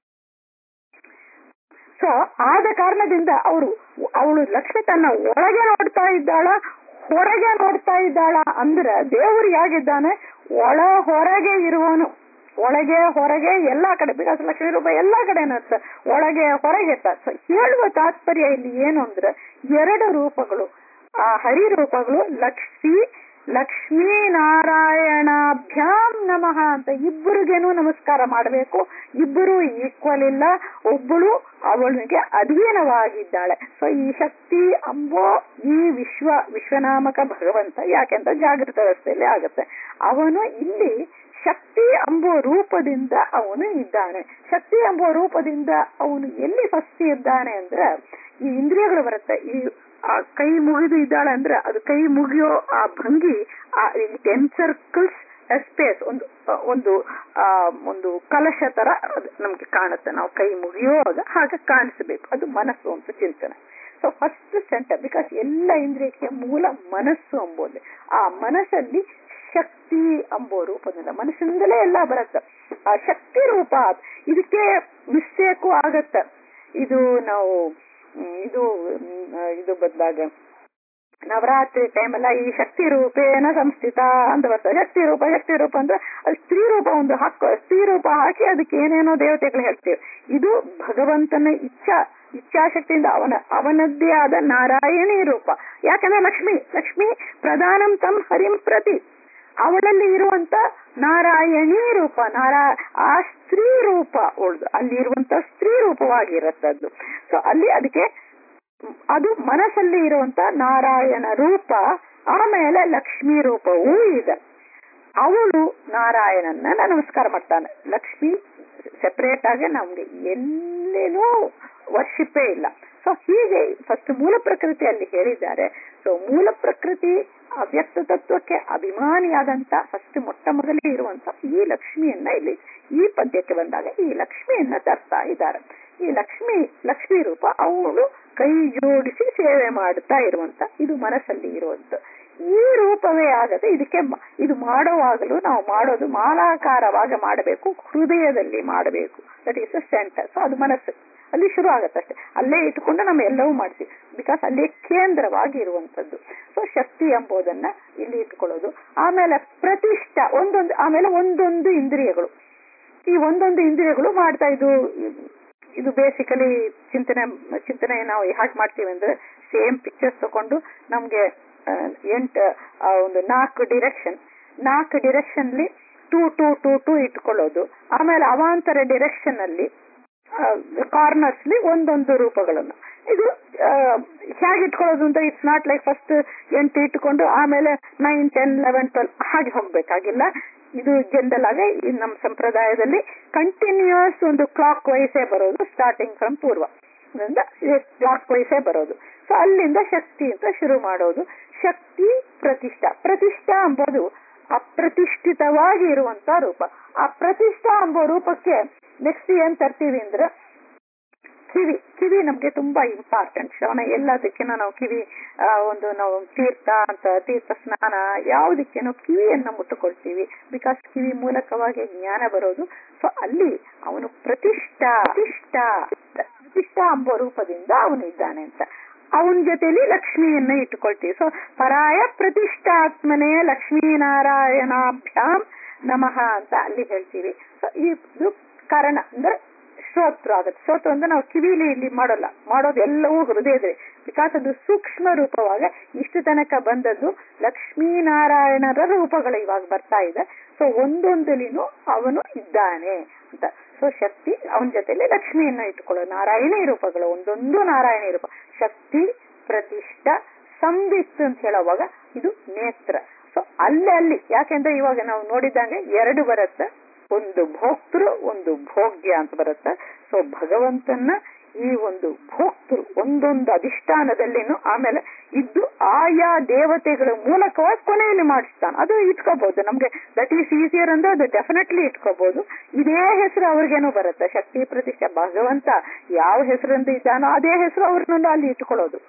ಸೊ ಆದ ಕಾರಣದಿಂದ ಅವಳು ಲಕ್ಷ್ಮಿ ತನ್ನ ಒಳಗೆ ನೋಡ್ತಾ ಇದ್ದಾಳ, ಹೊರಗೆ ನೋಡ್ತಾ ಇದ್ದಾಳ ಅಂದ್ರೆ ದೇವರು ಹೇಗಿದ್ದಾನೆ, ಒಳ ಹೊರಗೆ ಇರುವನು. ಒಳಗೆ ಹೊರಗೆ ಎಲ್ಲಾ ಕಡೆ, ಬಿಕಾಸ್ ಲಕ್ಷ್ಮೀ ರೂಪ ಎಲ್ಲಾ ಕಡೆ ಇರುತ್ತೆ, ಒಳಗೆ ಹೊರಗೆ. ಹೇಳುವ ತಾತ್ಪರ್ಯ ಇಲ್ಲಿ ಏನು ಅಂದ್ರೆ, ಎರಡು ರೂಪಗಳು, ಆ ಹರಿ ರೂಪಗಳು ಲಕ್ಷ್ಮೀ ನಾರಾಯಣಾಭ್ಯಾಂ ನಮಃ ಅಂತ ಇಬ್ಬರಿಗೇನು ನಮಸ್ಕಾರ ಮಾಡಬೇಕು. ಇಬ್ಬರು ಈಕ್ವಲ್ ಇಲ್ಲ, ಒಬ್ಬಳು ಅವಳಿಗೆ ಅಧೀನವಾಗಿದ್ದಾಳೆ. ಸೊ ಈ ಶಕ್ತಿ ಅಂಬೋ ಈ ವಿಶ್ವನಾಮಕ ಭಗವಂತ, ಯಾಕೆಂತ ಜಾಗೃತ ಅವಸ್ಥೆಯಲ್ಲಿ ಆಗುತ್ತೆ. ಅವನು ಇಲ್ಲಿ ಶಕ್ತಿ ಎಂಬುವ ರೂಪದಿಂದ ಅವನು ಇದ್ದಾನೆ. ಶಕ್ತಿ ಎಂಬುವ ರೂಪದಿಂದ ಅವನು ಎಲ್ಲಿ ಫಸ್ಟ್ ಇದ್ದಾನೆ ಅಂದ್ರೆ, ಈ ಇಂದ್ರಿಯಗಳು ಬರುತ್ತೆ. ಈ ಕೈ ಮುಗಿದು ಇದ್ದಾಳೆ ಅಂದ್ರೆ ಅದು ಕೈ ಮುಗಿಯೋ ಆ ಭಂಗಿ, 10 ಸರ್ಕಲ್ಸ್ ಸ್ಪೇಸ್, ಒಂದು ಕಲಶ ತರ ನಮ್ಗೆ ಕಾಣುತ್ತೆ. ನಾವು ಕೈ ಮುಗಿಯೋದು ಹಾಗೆ ಕಾಣಿಸಬೇಕು, ಅದು ಮನಸ್ಸು ಅಂತ ಚಿಂತನೆ. ಸೊ ಫಸ್ಟ್ ಸೆಂಟರ್, ಬಿಕಾಸ್ ಎಲ್ಲ ಇಂದ್ರಿಯಕ್ಕೆ ಮೂಲ ಮನಸ್ಸು ಎಂಬುದು. ಆ ಮನಸ್ಸಲ್ಲಿ ಶಕ್ತಿ ಎಂಬೋ ರೂಪದಿಂದ, ಮನಸ್ಸಿಂದಲೇ ಎಲ್ಲ ಬರುತ್ತೆ. ಆ ಶಕ್ತಿ ರೂಪ ಇದಕ್ಕೆ ಮಿಸ್ಟೇಕು ಆಗತ್ತೆ. ಇದು ನಾವು ಇದು ಬದಲಾಗ ನವರಾತ್ರಿ ಟೈಮ್ ಎಲ್ಲ ಈ ಶಕ್ತಿ ರೂಪೇನ ಸಂಸ್ಥಿತ ಅಂತ ಬರ್ತದೆ. ಶಕ್ತಿ ರೂಪ ಅಂದ್ರೆ ಅದು ಸ್ತ್ರೀ ರೂಪ ಒಂದು ಸ್ತ್ರೀ ರೂಪ ಹಾಕಿ ಅದಕ್ಕೆ ಏನೇನೋ ದೇವತೆಗಳು ಹೇಳ್ತೀವಿ. ಇದು ಭಗವಂತನ ಇಚ್ಛಾಶಕ್ತಿಯಿಂದ ಅವನದ್ದೇ ಆದ ನಾರಾಯಣಿ ರೂಪ. ಯಾಕಂದ್ರೆ ಲಕ್ಷ್ಮಿ ಪ್ರಧಾನಂ ತಂ ಹರಿಂ ಪ್ರತಿ, ಅವಳಲ್ಲಿ ಇರುವಂತ ನಾರಾಯಣೀ ರೂಪ, ಆ ಸ್ತ್ರೀ ರೂಪ ಅಲ್ಲಿ ಇರುವಂತ ಸ್ತ್ರೀ ರೂಪವಾಗಿರುತ್ತದ್ದು. ಸೊ ಅಲ್ಲಿ ಅದಕ್ಕೆ ಅದು ಮನಸ್ಸಲ್ಲಿ ಇರುವಂತ ನಾರಾಯಣ ರೂಪ. ಆಮೇಲೆ ಲಕ್ಷ್ಮೀ ರೂಪವೂ ಇದೆ. ಅವಳು ನಾರಾಯಣನ್ನ ನಮಸ್ಕಾರ ಮಾಡ್ತಾನೆ. ಲಕ್ಷ್ಮಿ ಸೆಪರೇಟ್ ಆಗಿ ನಮ್ಗೆ ಎಲ್ಲಿನೂ ವರ್ಷಿಪೇ ಇಲ್ಲ. ಸೊ ಹೀಗೆ ಫಸ್ಟ್ ಮೂಲ ಪ್ರಕೃತಿಯಲ್ಲಿ ಹೇಳಿದ್ದಾರೆ. ಸೊ ಮೂಲ ಪ್ರಕೃತಿ ಅವ್ಯಕ್ತ ತತ್ವಕ್ಕೆ ಅಭಿಮಾನಿಯಾದಂತ ಫಸ್ಟ್ ಮೊಟ್ಟ ಮೊದಲೇ ಇರುವಂತ ಈ ಲಕ್ಷ್ಮಿಯನ್ನ ಇಲ್ಲಿ ಈ ಪದ್ಯಕ್ಕೆ ಬಂದಾಗ ಈ ಲಕ್ಷ್ಮಿಯನ್ನ ತರ್ತಾ ಇದ್ದಾರೆ. ಈ ಲಕ್ಷ್ಮೀ ರೂಪ ಅವಳು ಕೈ ಜೋಡಿಸಿ ಸೇವೆ ಮಾಡುತ್ತಾ ಇರುವಂತ, ಇದು ಮನಸ್ಸಲ್ಲಿ ಇರುವಂತ ಈ ರೂಪವೇ ಆಗದೆ. ಇದಕ್ಕೆ ಇದು ಮಾಡುವಾಗಲೂ ನಾವು ಮಾಡೋದು ಮಾಲಾಕಾರವಾಗಿ ಮಾಡಬೇಕು, ಹೃದಯದಲ್ಲಿ ಮಾಡಬೇಕು. That is a centre. So ಅದು ಮನಸ್ಸು ಅಲ್ಲಿ ಶುರು ಆಗತ್ತಷ್ಟೇ. ಅಲ್ಲೇ ಇಟ್ಕೊಂಡು ನಾವು ಎಲ್ಲವೂ ಮಾಡ್ತೀವಿ, ಬಿಕಾಸ್ ಅಲ್ಲೇ ಕೇಂದ್ರವಾಗಿ ಇರುವಂತದ್ದು. ಸೊ ಶಕ್ತಿ ಎಂಬುದನ್ನ ಇಲ್ಲಿ ಇಟ್ಕೊಳ್ಳೋದು. ಆಮೇಲೆ ಪ್ರತಿಷ್ಠಾ ಆಮೇಲೆ ಒಂದೊಂದು ಇಂದ್ರಿಯಗಳು, ಈ ಒಂದೊಂದು ಇಂದ್ರಿಯಗಳು ಮಾಡ್ತಾ ಇದು ಬೇಸಿಕಲಿ ಚಿಂತನೆ ನಾವು ಯಾಕೆ ಮಾಡ್ತೀವಿ ಅಂದ್ರೆ, ಸೇಮ್ ಪಿಕ್ಚರ್ಸ್ ತಗೊಂಡು ನಮ್ಗೆ 4 ಡಿರೆಕ್ಷನ್ ಅಲ್ಲಿ 2 ಇಟ್ಕೊಳ್ಳೋದು. ಆಮೇಲೆ ಅವಾಂತರ ಡಿರೆಕ್ಷನ್ ಅಲ್ಲಿ ಕಾರ್ನರ್ಸ್ ಒಂದೊಂದು ರೂಪಗಳನ್ನು ಇದು ಹೇಗೆ ಇಟ್ಕೊಳ್ಳೋದು ಅಂತ, ಇಟ್ಸ್ ನಾಟ್ ಲೈಕ್ ಫಸ್ಟ್ 8 ಇಟ್ಕೊಂಡು ಆಮೇಲೆ 9, 10, 11, 12 ಹಾಗೆ ಹೋಗ್ಬೇಕಾಗಿಲ್ಲ. ಇದು ಜನರಲ್ ಆಗಿ ನಮ್ಮ ಸಂಪ್ರದಾಯದಲ್ಲಿ ಕಂಟಿನ್ಯೂಸ್ ಒಂದು ಕ್ಲಾಕ್ ವೈಸೇ ಬರೋದು, ಸ್ಟಾರ್ಟಿಂಗ್ ಫ್ರಮ್ ಪೂರ್ವ ಕ್ಲಾಕ್ ವೈಸೇ ಬರೋದು. ಸೊ ಅಲ್ಲಿಂದ ಶಕ್ತಿ ಅಂತ ಶುರು ಮಾಡೋದು. ಶಕ್ತಿ ಪ್ರತಿಷ್ಠಾ ಎಂಬುದು ಅಪ್ರತಿಷ್ಠಿತವಾಗಿ ಇರುವಂತ ರೂಪ. ಆ ಪ್ರತಿಷ್ಠಾ ಎಂಬ ರೂಪಕ್ಕೆ ನೆಕ್ಸ್ಟ್ ಏನ್ ತರ್ತೀವಿ ಅಂದ್ರೆ, ಕಿವಿ ನಮ್ಗೆ ತುಂಬಾ ಇಂಪಾರ್ಟೆಂಟ್. ಶ್ರವಣ ಎಲ್ಲದಕ್ಕಿಂತ ನಾವು ಕಿವಿ ನಾವು ತೀರ್ಥ ಸ್ನಾನ ಯಾವುದಕ್ಕೇನೋ ಕಿವಿಯನ್ನ ಮುಟ್ಟುಕೊಳ್ತೀವಿ, ಬಿಕಾಸ್ ಕಿವಿ ಮೂಲಕವಾಗಿ ಜ್ಞಾನ ಬರೋದು. ಸೊ ಅಲ್ಲಿ ಅವನು ಪ್ರತಿಷ್ಠಾ ಎಂಬ ರೂಪದಿಂದ ಅವನು ಇದ್ದಾನೆ ಅಂತ. ಅವನ ಜೊತೆಲಿ ಲಕ್ಷ್ಮಿಯನ್ನ ಇಟ್ಟುಕೊಳ್ತೀವಿ. ಸೊ ಪರಾಯ ಪ್ರತಿಷ್ಠಾತ್ಮನೇ ಲಕ್ಷ್ಮೀನಾರಾಯಣಾಭ್ಯಾಂ ನಮಃ ಅಂತ ಅಲ್ಲಿ ಹೇಳ್ತೀವಿ. ಸೊ ಇದು ಕಾರಣ ಅಂದ್ರೆ ಶ್ರೋತ್ರ ಆಗುತ್ತೆ. ಶ್ರೋತ್ರ ಅಂದ್ರೆ ನಾವು ಕಿವಿಲಿ ಇಲ್ಲಿ ಮಾಡೋದು ಎಲ್ಲವೂ ಹೃದಯದಲ್ಲಿ, ಬಿಕಾಸ್ ಅದು ಸೂಕ್ಷ್ಮ ರೂಪವಾಗ ಇಷ್ಟು ತನಕ ಬಂದದ್ದು ಲಕ್ಷ್ಮೀನಾರಾಯಣರ ರೂಪಗಳು ಇವಾಗ ಬರ್ತಾ ಇದೆ. ಸೊ ಒಂದೊಂದಲಿನೂ ಅವನು ಇದ್ದಾನೆ ಅಂತ. ಸೊ ಶಕ್ತಿ ಅವನ ಜೊತೆಲಿ ಲಕ್ಷ್ಮಿಯನ್ನ ಇಟ್ಕೊಳ್ಳೋದು. ನಾರಾಯಣಿ ರೂಪಗಳು ಒಂದೊಂದು ನಾರಾಯಣಿ ರೂಪ. ಶಕ್ತಿ ಪ್ರತಿಷ್ಠಾ ಸಂವಿತ್ ಅಂತ ಹೇಳುವಾಗ ಇದು ನೇತ್ರ. ಸೊ ಅಲ್ಲಿ ಯಾಕೆಂದ್ರೆ ಇವಾಗ ನಾವು ನೋಡಿದಂಗೆ 2 ಬರುತ್ತೆ, ಒಂದು ಭೋಕ್ತೃ ಒಂದು ಭೋಗ್ಯ ಅಂತ ಬರುತ್ತೆ. ಸೊ ಭಗವಂತನ ಈ ಒಂದು ಭೋಕ್ತೃ ಒಂದೊಂದು ಅಧಿಷ್ಠಾನದಲ್ಲಿನೂ ಆಮೇಲೆ ಇದ್ದು ಆಯಾ ದೇವತೆಗಳ ಮೂಲಕವಾಗಿ ಕೊನೆಯಲ್ಲಿ ಮಾಡಿಸ್ತಾನೆ. ಅದು ಇಟ್ಕೋಬಹುದು ನಮ್ಗೆ, ದಟ್ ಈಸ್ ಈಸಿಯರ್ ಅಂದ್ರೆ ಅದು ಡೆಫಿನೆಟ್ಲಿ ಇಟ್ಕೋಬಹುದು. ಇದೇ ಹೆಸರು ಅವ್ರಿಗೇನೋ ಬರುತ್ತೆ, ಶಕ್ತಿ ಪ್ರತಿಷ್ಠೆ. ಭಗವಂತ ಯಾವ ಹೆಸರಿಂದ ಇದ್ದಾನೋ ಅದೇ ಹೆಸರು ಅವ್ರನ್ನ ಅಲ್ಲಿ ಇಟ್ಕೊಳ್ಳೋದು.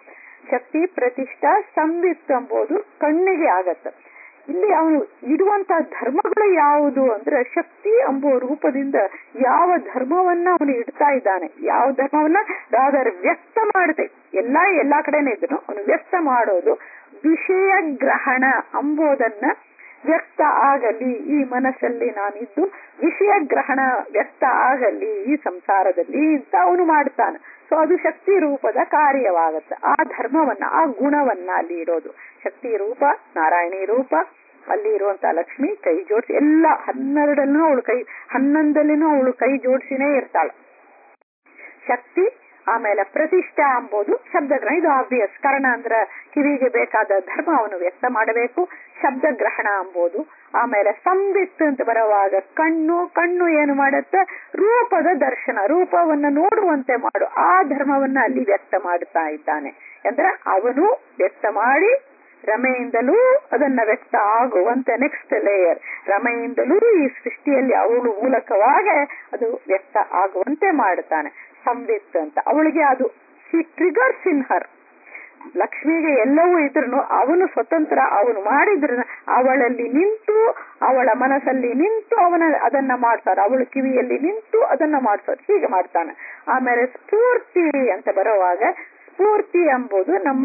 ಶಕ್ತಿ ಪ್ರತಿಷ್ಠಾ ಸಂವಿತ್ ಎಂಬುದು ಕಣ್ಣಿಗೆ ಆಗತ್ತೆ. ಇಲ್ಲಿ ಅವನು ಇಡುವಂತ ಧರ್ಮಗಳು ಯಾವುದು ಅಂದ್ರೆ ಶಕ್ತಿ ಎಂಬುವ ರೂಪದಿಂದ ಯಾವ ಧರ್ಮವನ್ನ ಅವನು ಇಡ್ತಾ ಇದ್ದಾನೆ, ಯಾವ ಧರ್ಮವನ್ನ ರಾದರ್ ವ್ಯಕ್ತ ಮಾಡುತ್ತೆ. ಎಲ್ಲಾ ಕಡೆನೇ ಇದ್ದನು ಅವನು ವ್ಯಕ್ತ ಮಾಡೋದು ವಿಷಯ ಗ್ರಹಣ ಎಂಬುದನ್ನ ವ್ಯಕ್ತ ಆಗಲಿ ಈ ಮನಸ್ಸಲ್ಲಿ ನಾನಿದ್ದು ವಿಷಯ ಗ್ರಹಣ ವ್ಯಕ್ತ ಆಗಲಿ ಈ ಸಂಸಾರದಲ್ಲಿ ಅಂತ ಅವನು ಮಾಡ್ತಾನೆ. ಸೊ ಅದು ಶಕ್ತಿ ರೂಪದ ಕಾರ್ಯವಾಗತ್ತೆ. ಆ ಧರ್ಮವನ್ನ ಆ ಗುಣವನ್ನ ಅಲ್ಲಿ ಇರೋದು ಶಕ್ತಿ ರೂಪ, ನಾರಾಯಣಿ ರೂಪ, ಅಲ್ಲಿ ಇರುವಂತ ಲಕ್ಷ್ಮಿ ಕೈ ಜೋಡಿಸಿ ಎಲ್ಲ 12 ಅವಳು ಕೈ 11 ಅವಳು ಕೈ ಜೋಡಿಸಿನೇ ಇರ್ತಾಳೆ ಶಕ್ತಿ. ಆಮೇಲೆ ಪ್ರತಿಷ್ಠಾ ಎಂಬುದು ಶಬ್ದಗ್ರಹಣ, ಇದು ಆಬ್ವಿಯಸ್. ಕಾರಣ ಅಂದ್ರೆ ಕಿವಿಗೆ ಬೇಕಾದ ಧರ್ಮ ಅವನು ವ್ಯಕ್ತ ಮಾಡಬೇಕು, ಶಬ್ದ ಗ್ರಹಣ ಎಂಬುದು. ಆಮೇಲೆ ಸಂವಿತ್ ಅಂತ ಬರುವಾಗ ಕಣ್ಣು ಏನು ಮಾಡುತ್ತೆ, ರೂಪದ ದರ್ಶನ, ರೂಪವನ್ನ ನೋಡುವಂತೆ ಮಾಡು, ಆ ಧರ್ಮವನ್ನ ಅಲ್ಲಿ ವ್ಯಕ್ತ ಮಾಡ್ತಾ ಇದ್ದಾನೆ. ಅಂದ್ರೆ ಅವನು ವ್ಯಕ್ತ ಮಾಡಿ ರಮೆಯಿಂದಲೂ ಅದನ್ನ ವ್ಯಕ್ತ ಆಗುವಂತೆ ನೆಕ್ಸ್ಟ್ ಲೇಯರ್ ರಮೆಯಿಂದಲೂ ಈ ಸೃಷ್ಟಿಯಲ್ಲಿ ಅವಳು ಮೂಲಕವಾಗಿ ಅದು ವ್ಯಕ್ತ ಆಗುವಂತೆ ಮಾಡುತ್ತಾನೆ ಸಂವಿತ್ ಅಂತ. ಅವಳಿಗೆ ಅದು ಶಿ ಟ್ರಿಗರ್ಸ್ ಇನ್ ಹರ್. ಲಕ್ಷ್ಮಿಗೆ ಎಲ್ಲವೂ ಇದ್ರೂ ಅವನು ಸ್ವತಂತ್ರ, ಅವನು ಮಾಡಿದ್ರ ಅವಳಲ್ಲಿ ನಿಂತು ಅವಳ ಮನಸ್ಸಲ್ಲಿ ನಿಂತು ಅದನ್ನ ಮಾಡ್ತಾರೆ, ಅವಳು ಕಿವಿಯಲ್ಲಿ ನಿಂತು ಅದನ್ನ ಮಾಡ್ತಾರೆ, ಹೀಗೆ ಮಾಡ್ತಾನೆ. ಆಮೇಲೆ ಸ್ಫೂರ್ತಿ ಅಂತ ಬರುವಾಗ ಸ್ಫೂರ್ತಿ ಎಂಬುದು ನಮ್ಮ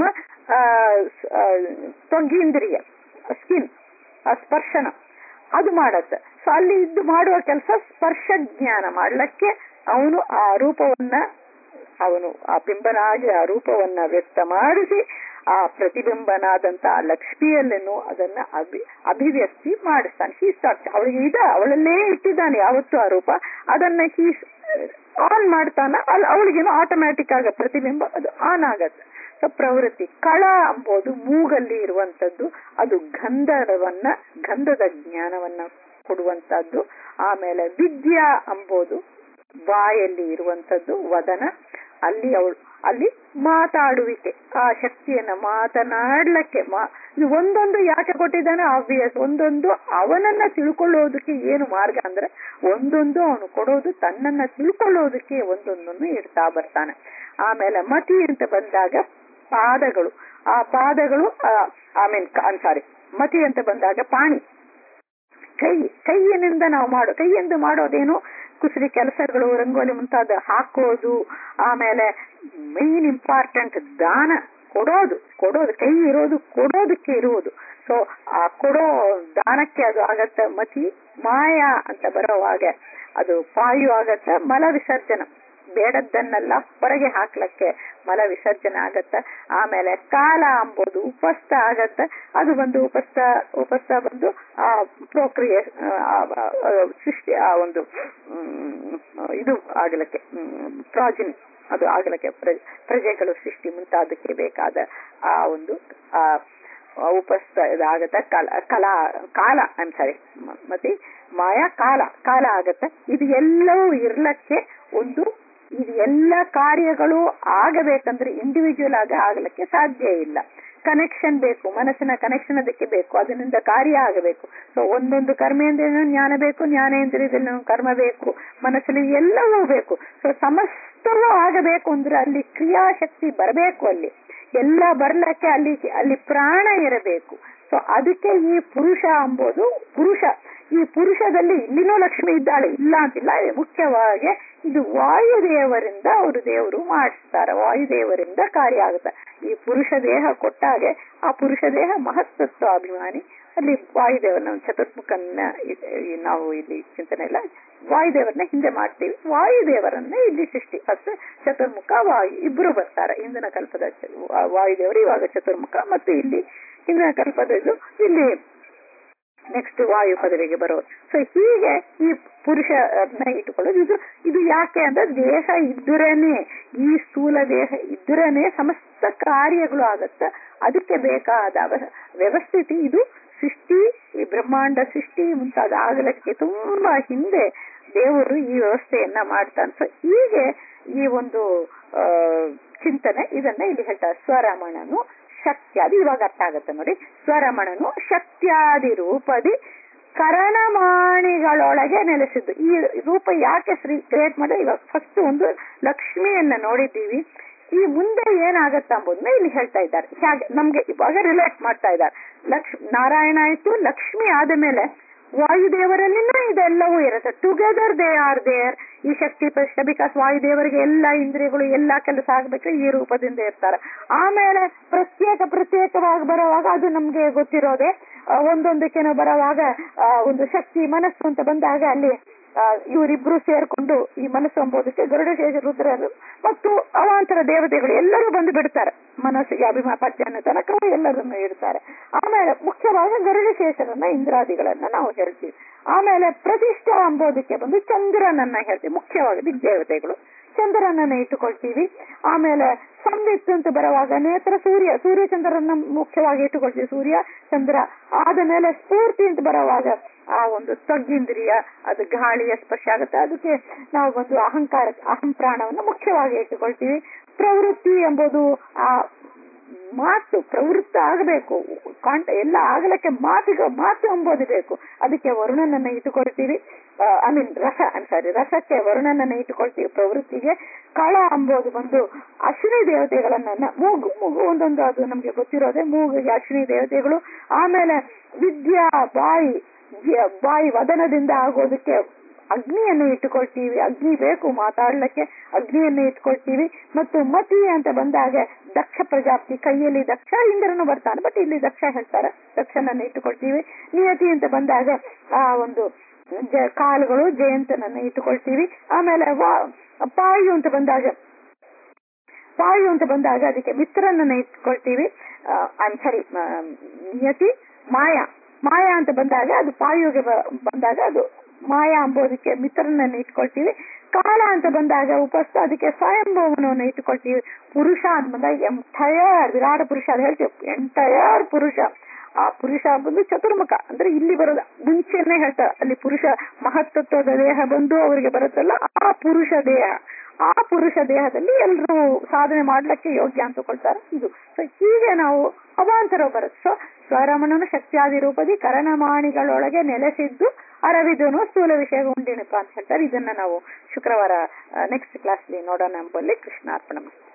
ತ್ವಗೀಂದ್ರಿಯ ಸ್ಕಿನ್ ಸ್ಪರ್ಶನ ಅದು ಮಾಡತ್ತೆ. ಸೊ ಅಲ್ಲಿ ಇದ್ದು ಮಾಡುವ ಕೆಲಸ ಸ್ಪರ್ಶ ಜ್ಞಾನ ಮಾಡ್ಲಿಕ್ಕೆ ಅವನು ಆ ರೂಪವನ್ನ ಅವನು ಆ ಬಿಂಬನಾಗಿ ಆ ರೂಪವನ್ನ ವ್ಯಕ್ತ ಮಾಡಿಸಿ ಆ ಪ್ರತಿಬಿಂಬನಾದಂತ ಆ ಲಕ್ಷ್ಮಿಯಲ್ಲೇನು ಅದನ್ನ ಅಭಿವ್ಯಕ್ತಿ ಮಾಡಿಸ್ತಾನೆ. ಅವಳಿಗೆ ಅವಳಲ್ಲೇ ಇಟ್ಟಿದ್ದಾನೆ ಯಾವತ್ತೂ ಆ ರೂಪ, ಅದನ್ನ ಆನ್ ಮಾಡ್ತಾನ, ಅವಳಿಗೇನು ಆಟೋಮ್ಯಾಟಿಕ್ ಆಗ ಪ್ರತಿಬಿಂಬ ಅದು ಆನ್ ಆಗತ್ತೆ. ಸೊ ಪ್ರವೃತ್ತಿ ಕಳ ಎಂಬುದು ಮೂಗಲ್ಲಿ ಇರುವಂತದ್ದು, ಅದು ಗಂಧದ ಜ್ಞಾನವನ್ನ ಕೊಡುವಂತದ್ದು. ಆಮೇಲೆ ವಿದ್ಯಾ ಎಂಬುದು ಬಾಯಲ್ಲಿ ಇರುವಂತದ್ದು, ವದನ, ಅಲ್ಲಿ ಮಾತಾಡುವಿಕೆ, ಆ ಶಕ್ತಿಯನ್ನ ಮಾತನಾಡ್ಲಿಕ್ಕೆ ಇದು ಒಂದೊಂದು ಯಾಕೆ ಕೊಟ್ಟಿದ್ದಾನೆ ಆಬ್ವಿಯಸ್. ಒಂದೊಂದು ಅವನನ್ನ ತಿಳ್ಕೊಳ್ಳೋದಕ್ಕೆ ಏನು ಮಾರ್ಗ ಅಂದ್ರೆ ಒಂದೊಂದು ಅವನು ಕೊಡೋದು ತನ್ನನ್ನ ತಿಳ್ಕೊಳ್ಳೋದಕ್ಕೆ ಒಂದೊಂದನ್ನು ಇಡ್ತಾ ಬರ್ತಾನೆ. ಆಮೇಲೆ ಮತಿ ಅಂತ ಬಂದಾಗ ಪಾದಗಳು, ಆ ಪಾದಗಳು ಮತಿ ಅಂತ ಬಂದಾಗ ಪಾಣಿ, ಕೈಯಿನಿಂದ ನಾವು ಕೈಯಿಂದ ಮಾಡೋದೇನು ಕುಸರಿ ಕೆಲಸಗಳು, ರಂಗೋಲಿ ಮುಂತಾದ ಹಾಕೋದು. ಆಮೇಲೆ ಮೈನ್ ಇಂಪಾರ್ಟೆಂಟ್ ದಾನ, ಕೊಡೋದು ಕೈ ಇರೋದು ಕೊಡೋದಕ್ಕೆ ಇರುವುದು. ಸೊ ಆ ಕೊಡೋ ದಾನಕ್ಕೆ ಅದು ಆಗತ್ತ ಮತಿ. ಮಾಯಾ ಅಂತ ಬರೋವಾಗ ಅದು ಪಾಯು ಆಗತ್ತ, ಮಲ ವಿಸರ್ಜನ, ಬೇಡದ್ದನ್ನೆಲ್ಲ ಹೊರಗೆ ಹಾಕ್ಲಕ್ಕೆ ಮಲ ವಿಸರ್ಜನೆ ಆಗತ್ತ. ಆಮೇಲೆ ಕಾಲ ಎಂಬುದು ಉಪಸ್ಥ ಆಗತ್ತ, ಅದು ಬಂದು ಉಪಸ್ಥ ಬಂದು ಆ ಪ್ರಕ್ರಿಯೆ ಸೃಷ್ಟಿ ಆ ಒಂದು ಇದು ಆಗ್ಲಿಕ್ಕೆ ಪ್ರಾಜಿನಿ ಅದು ಆಗ್ಲಿಕ್ಕೆ ಪ್ರಜೆಗಳು ಸೃಷ್ಟಿ ಮುಂತಾದಕ್ಕೆ ಬೇಕಾದ ಆ ಒಂದು ಉಪಸ್ಥ ಇದಾಗತ್ತ. ಕಾಲ ಮತ್ತೆ ಮಾಯಾ ಕಾಲ ಆಗತ್ತ. ಇದು ಎಲ್ಲವೂ ಇರ್ಲಕ್ಕೆ ಇದು ಎಲ್ಲ ಕಾರ್ಯಗಳು ಆಗಬೇಕಂದ್ರೆ ಇಂಡಿವಿಜುವಲ್ ಆಗ್ಲಿಕ್ಕೆ ಸಾಧ್ಯ ಇಲ್ಲ. ಕನೆಕ್ಷನ್ ಬೇಕು, ಮನಸ್ಸಿನ ಕನೆಕ್ಷನ್ ಅದಕ್ಕೆ ಬೇಕು, ಅದರಿಂದ ಕಾರ್ಯ ಆಗಬೇಕು. ಸೊ ಒಂದೊಂದು ಕರ್ಮೇಂದ್ರಿಯ ಜ್ಞಾನ ಬೇಕು, ಜ್ಞಾನೇಂದ್ರಿಯದಲ್ಲಿ ಕರ್ಮ ಬೇಕು, ಮನಸ್ಸಲ್ಲಿ ಎಲ್ಲವೂ ಬೇಕು. ಸೊ ಸಮಸ್ತವೂ ಆಗಬೇಕು ಅಂದ್ರೆ ಅಲ್ಲಿ ಕ್ರಿಯಾಶಕ್ತಿ ಬರಬೇಕು, ಅಲ್ಲಿ ಎಲ್ಲ ಬರ್ಲಕ್ಕೆ ಅಲ್ಲಿ ಪ್ರಾಣ ಇರಬೇಕು. ಸೊ ಅದಕ್ಕೆ ಈ ಪುರುಷ ಎಂಬುದು ಈ ಪುರುಷದಲ್ಲಿ ಇಲ್ಲಿನೂ ಲಕ್ಷ್ಮಿ ಇದ್ದಾಳೆ, ಇಲ್ಲ ಅಂತಿಲ್ಲ. ಮುಖ್ಯವಾಗಿ ಇದು ವಾಯುದೇವರಿಂದ ಅವರು ದೇವರು ಮಾಡಿಸ್ತಾರೆ, ವಾಯುದೇವರಿಂದ ಕಾರ್ಯ ಆಗುತ್ತೆ. ಈ ಪುರುಷ ದೇಹ ಕೊಟ್ಟಾಗೆ ಆ ಪುರುಷ ದೇಹ ಮಹತ್ತತ್ವ ಅಭಿಮಾನಿ, ಅಲ್ಲಿ ವಾಯುದೇವನ ಚತುರ್ಮುಖನ್ನ ನಾವು ಇಲ್ಲಿ ಚಿಂತನೆ ಇಲ್ಲ, ವಾಯುದೇವರನ್ನ ಹಿಂದೆ ಮಾಡ್ತೀವಿ, ವಾಯುದೇವರನ್ನ ಇಲ್ಲಿ ಸೃಷ್ಟಿ ಫಸ್ಟ್ ಚತುರ್ಮುಖ ವಾಯು ಇಬ್ರು ಬರ್ತಾರೆ. ಹಿಂದಿನ ಕಲ್ಪದ ವಾಯುದೇವರು ಇವಾಗ ಚತುರ್ಮುಖ, ಮತ್ತು ಇಲ್ಲಿ ಹಿಂದಿನ ಕಲ್ಪದದ್ದು ಇಲ್ಲಿ ನೆಕ್ಸ್ಟ್ ವಾಯು ಪದವಿಗೆ ಬರೋದು. ಸೊ ಹೀಗೆ ಈ ಪುರುಷನ ಇಟ್ಟುಕೊಳ್ಳೋದು. ಇದು ಯಾಕೆ ಅಂದ್ರೆ ದೇಹ ಇದ್ದರೇನೆ, ಈ ಸ್ಥೂಲ ದೇಹ ಇದ್ದರೇನೆ ಸಮಸ್ತ ಕಾರ್ಯಗಳು ಆಗತ್ತ. ಅದಕ್ಕೆ ಬೇಕಾದ ವ್ಯವಸ್ಥಿತಿ ಇದು ಸೃಷ್ಟಿ, ಈ ಬ್ರಹ್ಮಾಂಡ ಸೃಷ್ಟಿ ಮುಂತಾದ ಆಗಲಿಕ್ಕೆ ತುಂಬಾ ಹಿಂದೆ ದೇವರು ಈ ವ್ಯವಸ್ಥೆಯನ್ನ ಮಾಡ್ತಾನೆ. ಸೊ ಹೀಗೆ ಈ ಒಂದು ಚಿಂತನೆ ಇದನ್ನ ಇಲ್ಲಿ ಹೇಳ್ತಾರೆ. ಸ್ವರಮಣನು ಶಕ್ತ್ಯಾದಿ, ಇವಾಗ ಅರ್ಥ ಆಗತ್ತೆ ನೋಡಿ. ಸ್ವರಮಣನು ಶಕ್ತ್ಯಾದಿ ರೂಪದಿ ಕರಣಮಾಣಿಗಳೊಳಗೆ ನೆಲೆಸಿದ್ದು. ಈ ರೂಪ ಯಾಕೆ ಕ್ರಿಯೇಟ್ ಮಾಡಿದ್ರೆ, ಇವಾಗ ಫಸ್ಟ್ ಒಂದು ಲಕ್ಷ್ಮಿಯನ್ನ ನೋಡಿದ್ದೀವಿ. ಈ ಮುಂದೆ ಏನಾಗತ್ತ ಅಂಬುದನ್ನ ಇಲ್ಲಿ ಹೇಳ್ತಾ ಇದ್ದಾರೆ. ಹೇಗೆ ನಮ್ಗೆ ಇವಾಗ ರಿಲೇಟ್ ಮಾಡ್ತಾ ಇದ್ದಾರೆ. ನಾರಾಯಣ ಆಯ್ತು, ಲಕ್ಷ್ಮಿ ಆದ ಮೇಲೆ ವಾಯುದೇವರಲ್ಲಿನೂ ಇದೆಲ್ಲವೂ ಇರುತ್ತೆ. Together they are there. ಈ ಶಕ್ತಿ ಪ್ರಶ್ನೆ, ಬಿಕಾಸ್ ವಾಯುದೇವರಿಗೆ ಎಲ್ಲ ಇಂದ್ರಿಯಗಳು ಎಲ್ಲ ಕೆಲಸ ಆಗ್ಬೇಕು ಈ ರೂಪದಿಂದ ಇರ್ತಾರೆ. ಆಮೇಲೆ ಪ್ರತ್ಯೇಕವಾಗಿ ಬರುವಾಗ ಅದು ನಮ್ಗೆ ಗೊತ್ತಿರೋದೆ. ಒಂದೊಂದಕ್ಕೇನೋ ಬರುವಾಗ ಒಂದು ಶಕ್ತಿ ಮನಸ್ಸು ಅಂತ ಬಂದಾಗ ಅಲ್ಲಿ ಇವರಿಬ್ರು ಸೇರ್ಕೊಂಡು ಈ ಮನಸ್ಸು ಎಂಬುದಕ್ಕೆ ಗರುಡಶೇಷ ರುದ್ರರು ಮತ್ತು ಅವಾಂತರ ದೇವತೆಗಳು ಎಲ್ಲರೂ ಬಂದು ಬಿಡ್ತಾರೆ. ಮನಸ್ಸಿಗೆ ಅಭಿಮಾಪತ್ಯನ ತನಕ ಎಲ್ಲರನ್ನು ಇಡ್ತಾರೆ. ಆಮೇಲೆ ಮುಖ್ಯವಾಗಿ ಗರುಡಶೇಷರನ್ನ ಇಂದ್ರಾದಿಗಳನ್ನ ನಾವು ಹೇಳ್ತೀವಿ. ಆಮೇಲೆ ಪ್ರತಿಷ್ಠಾ ಎಂಬುದಕ್ಕೆ ಬಂದು ಚಂದ್ರನನ್ನ ಹೇಳ್ತೀವಿ. ಮುಖ್ಯವಾಗಿ ದಿಗ್ದೇವತೆಗಳು ಚಂದ್ರನನ್ನ ಇಟ್ಟುಕೊಳ್ತೀವಿ. ಆಮೇಲೆ ಸಂವಿತ್ ಅಂತ ಬರುವಾಗ ನೇತ್ರ ಸೂರ್ಯಚಂದ್ರನ ಮುಖ್ಯವಾಗಿ ಇಟ್ಟುಕೊಳ್ತೀವಿ. ಸೂರ್ಯ ಚಂದ್ರ ಆದ ಮೇಲೆ ಸ್ಫೂರ್ತಿ ಅಂತ ಬರುವಾಗ ಆ ಒಂದು ತಗ್ಗಿಂದ್ರಿಯ, ಅದು ಗಾಳಿಯ ಸ್ಪರ್ಶ ಆಗುತ್ತೆ, ಅದಕ್ಕೆ ನಾವು ಒಂದು ಅಹಂಪ್ರಾಣವನ್ನು ಮುಖ್ಯವಾಗಿ ಇಟ್ಟುಕೊಳ್ತೀವಿ. ಪ್ರವೃತ್ತಿ ಎಂಬುದು ಆ ಮಾತು ಪ್ರವೃತ್ತ ಆಗಬೇಕು, ಎಲ್ಲ ಆಗಲಿಕ್ಕೆ ಮಾತು ಎಂಬುದು ಬೇಕು. ಅದಕ್ಕೆ ವರುಣನನ್ನ ಇಟ್ಟುಕೊಳ್ತೀವಿ. ರಸಕ್ಕೆ ವರುಣನನ್ನ ಇಟ್ಟುಕೊಳ್ತೀವಿ. ಪ್ರವೃತ್ತಿಗೆ ಕಳ ಎಂಬುದು ಬಂದು ಅಶ್ವಿನಿ ದೇವತೆಗಳನ್ನ, ಮೂಗು ಒಂದೊಂದು ಅದು ನಮ್ಗೆ ಗೊತ್ತಿರೋದೆ, ಮೂಗಿಗೆ ಅಶ್ವಿನಿ ದೇವತೆಗಳು. ಆಮೇಲೆ ವಿದ್ಯಾ, ಬಾಯಿ ವದನದಿಂದ ಆಗೋದಕ್ಕೆ ಅಗ್ನಿಯನ್ನು ಇಟ್ಟುಕೊಳ್ತೀವಿ. ಅಗ್ನಿ ಬೇಕು ಮಾತಾಡ್ಲಿಕ್ಕೆ, ಅಗ್ನಿಯನ್ನು ಇಟ್ಕೊಳ್ತೀವಿ. ಮತ್ತು ಮತಿ ಅಂತ ಬಂದಾಗ ದಕ್ಷ ಪ್ರಜಾಪತಿ, ಕೈಯಲ್ಲಿ ದಕ್ಷ, ಇಂದ್ರನು ಬರ್ತಾನೆ, ಬಟ್ ಇಲ್ಲಿ ದಕ್ಷ ಹೇಳ್ತಾರೆ, ದಕ್ಷನನ್ನು ಇಟ್ಟುಕೊಳ್ತೀವಿ. ನಿಯತಿ ಅಂತ ಬಂದಾಗ ಆ ಒಂದು ಕಾಲುಗಳು, ಜಯಂತನನ್ನು ಇಟ್ಟುಕೊಳ್ತೀವಿ. ಆಮೇಲೆ ಪಾಯು ಅಂತ ಬಂದಾಗ ಅದಕ್ಕೆ ಮಿತ್ರನನ್ನ ಇಟ್ಕೊಳ್ತೀವಿ. ನಿಯತಿ, ಮಾಯಾ ಅಂತ ಬಂದಾಗ ಅದು ಪಾಯುಗೆ ಬಂದಾಗ ಅದು ಮಾಯಾ ಅಂಬೋದಕ್ಕೆ ಮಿತ್ರನನ್ನು ಇಟ್ಕೊಳ್ತೀವಿ. ಕಾಲ ಅಂತ ಬಂದಾಗ ಉಪಸ್ಥ, ಅದಕ್ಕೆ ಸ್ವಯಂಭವನವನ್ನು ಇಟ್ಟುಕೊಳ್ತೀವಿ. ಪುರುಷ ಅಂತ ಬಂದಾಗ ಎಂಟೈರ್ ವಿರಾಟ ಪುರುಷ ಅದು ಹೇಳ್ತೀವಿ, ಎಂಟೈರ್ ಪುರುಷ. ಆ ಪುರುಷ ಬಂದು ಚತುರ್ಮುಖ ಅಂದ್ರೆ ಇಲ್ಲಿ ಬರೋದು ಮುಂಚೆನೆ ಹೇಳ್ತಾರೆ, ಅಲ್ಲಿ ಪುರುಷ ಮಹತ್ತತ್ವದ ದೇಹ ಬಂದು ಅವರಿಗೆ ಬರುತ್ತಲ್ಲ, ಆ ಪುರುಷ ದೇಹ. ಆ ಪುರುಷ ದೇಹದಲ್ಲಿ ಎಲ್ಲರೂ ಸಾಧನೆ ಮಾಡ್ಲಿಕ್ಕೆ ಯೋಗ್ಯ ಅಂತ ಕೊಳ್ತಾರೆ. ಇದು ಹೀಗೆ ನಾವು ಅವಾಂತರ ಬರುತ್ತೆ. ಸೊ ಸ್ವರಮಣನು ಶಕ್ತಿಯಾದಿ ರೂಪದಿ ಕರಣಮಾಣಿಗಳೊಳಗೆ ನೆಲೆಸಿದ್ದು ಅರವಿದನು ಸ್ಥೂಲ ವಿಷಯ ಉಂಡಿನಪ್ಪ ಅಂತ ಹೇಳ್ತಾರೆ. ಇದನ್ನ ನಾವು ಶುಕ್ರವಾರ ನೆಕ್ಸ್ಟ್ ಕ್ಲಾಸ್ ನೋಡೋಣ ಎಂಬಲ್ಲಿ. ಕೃಷ್ಣಾರ್ಪಣ.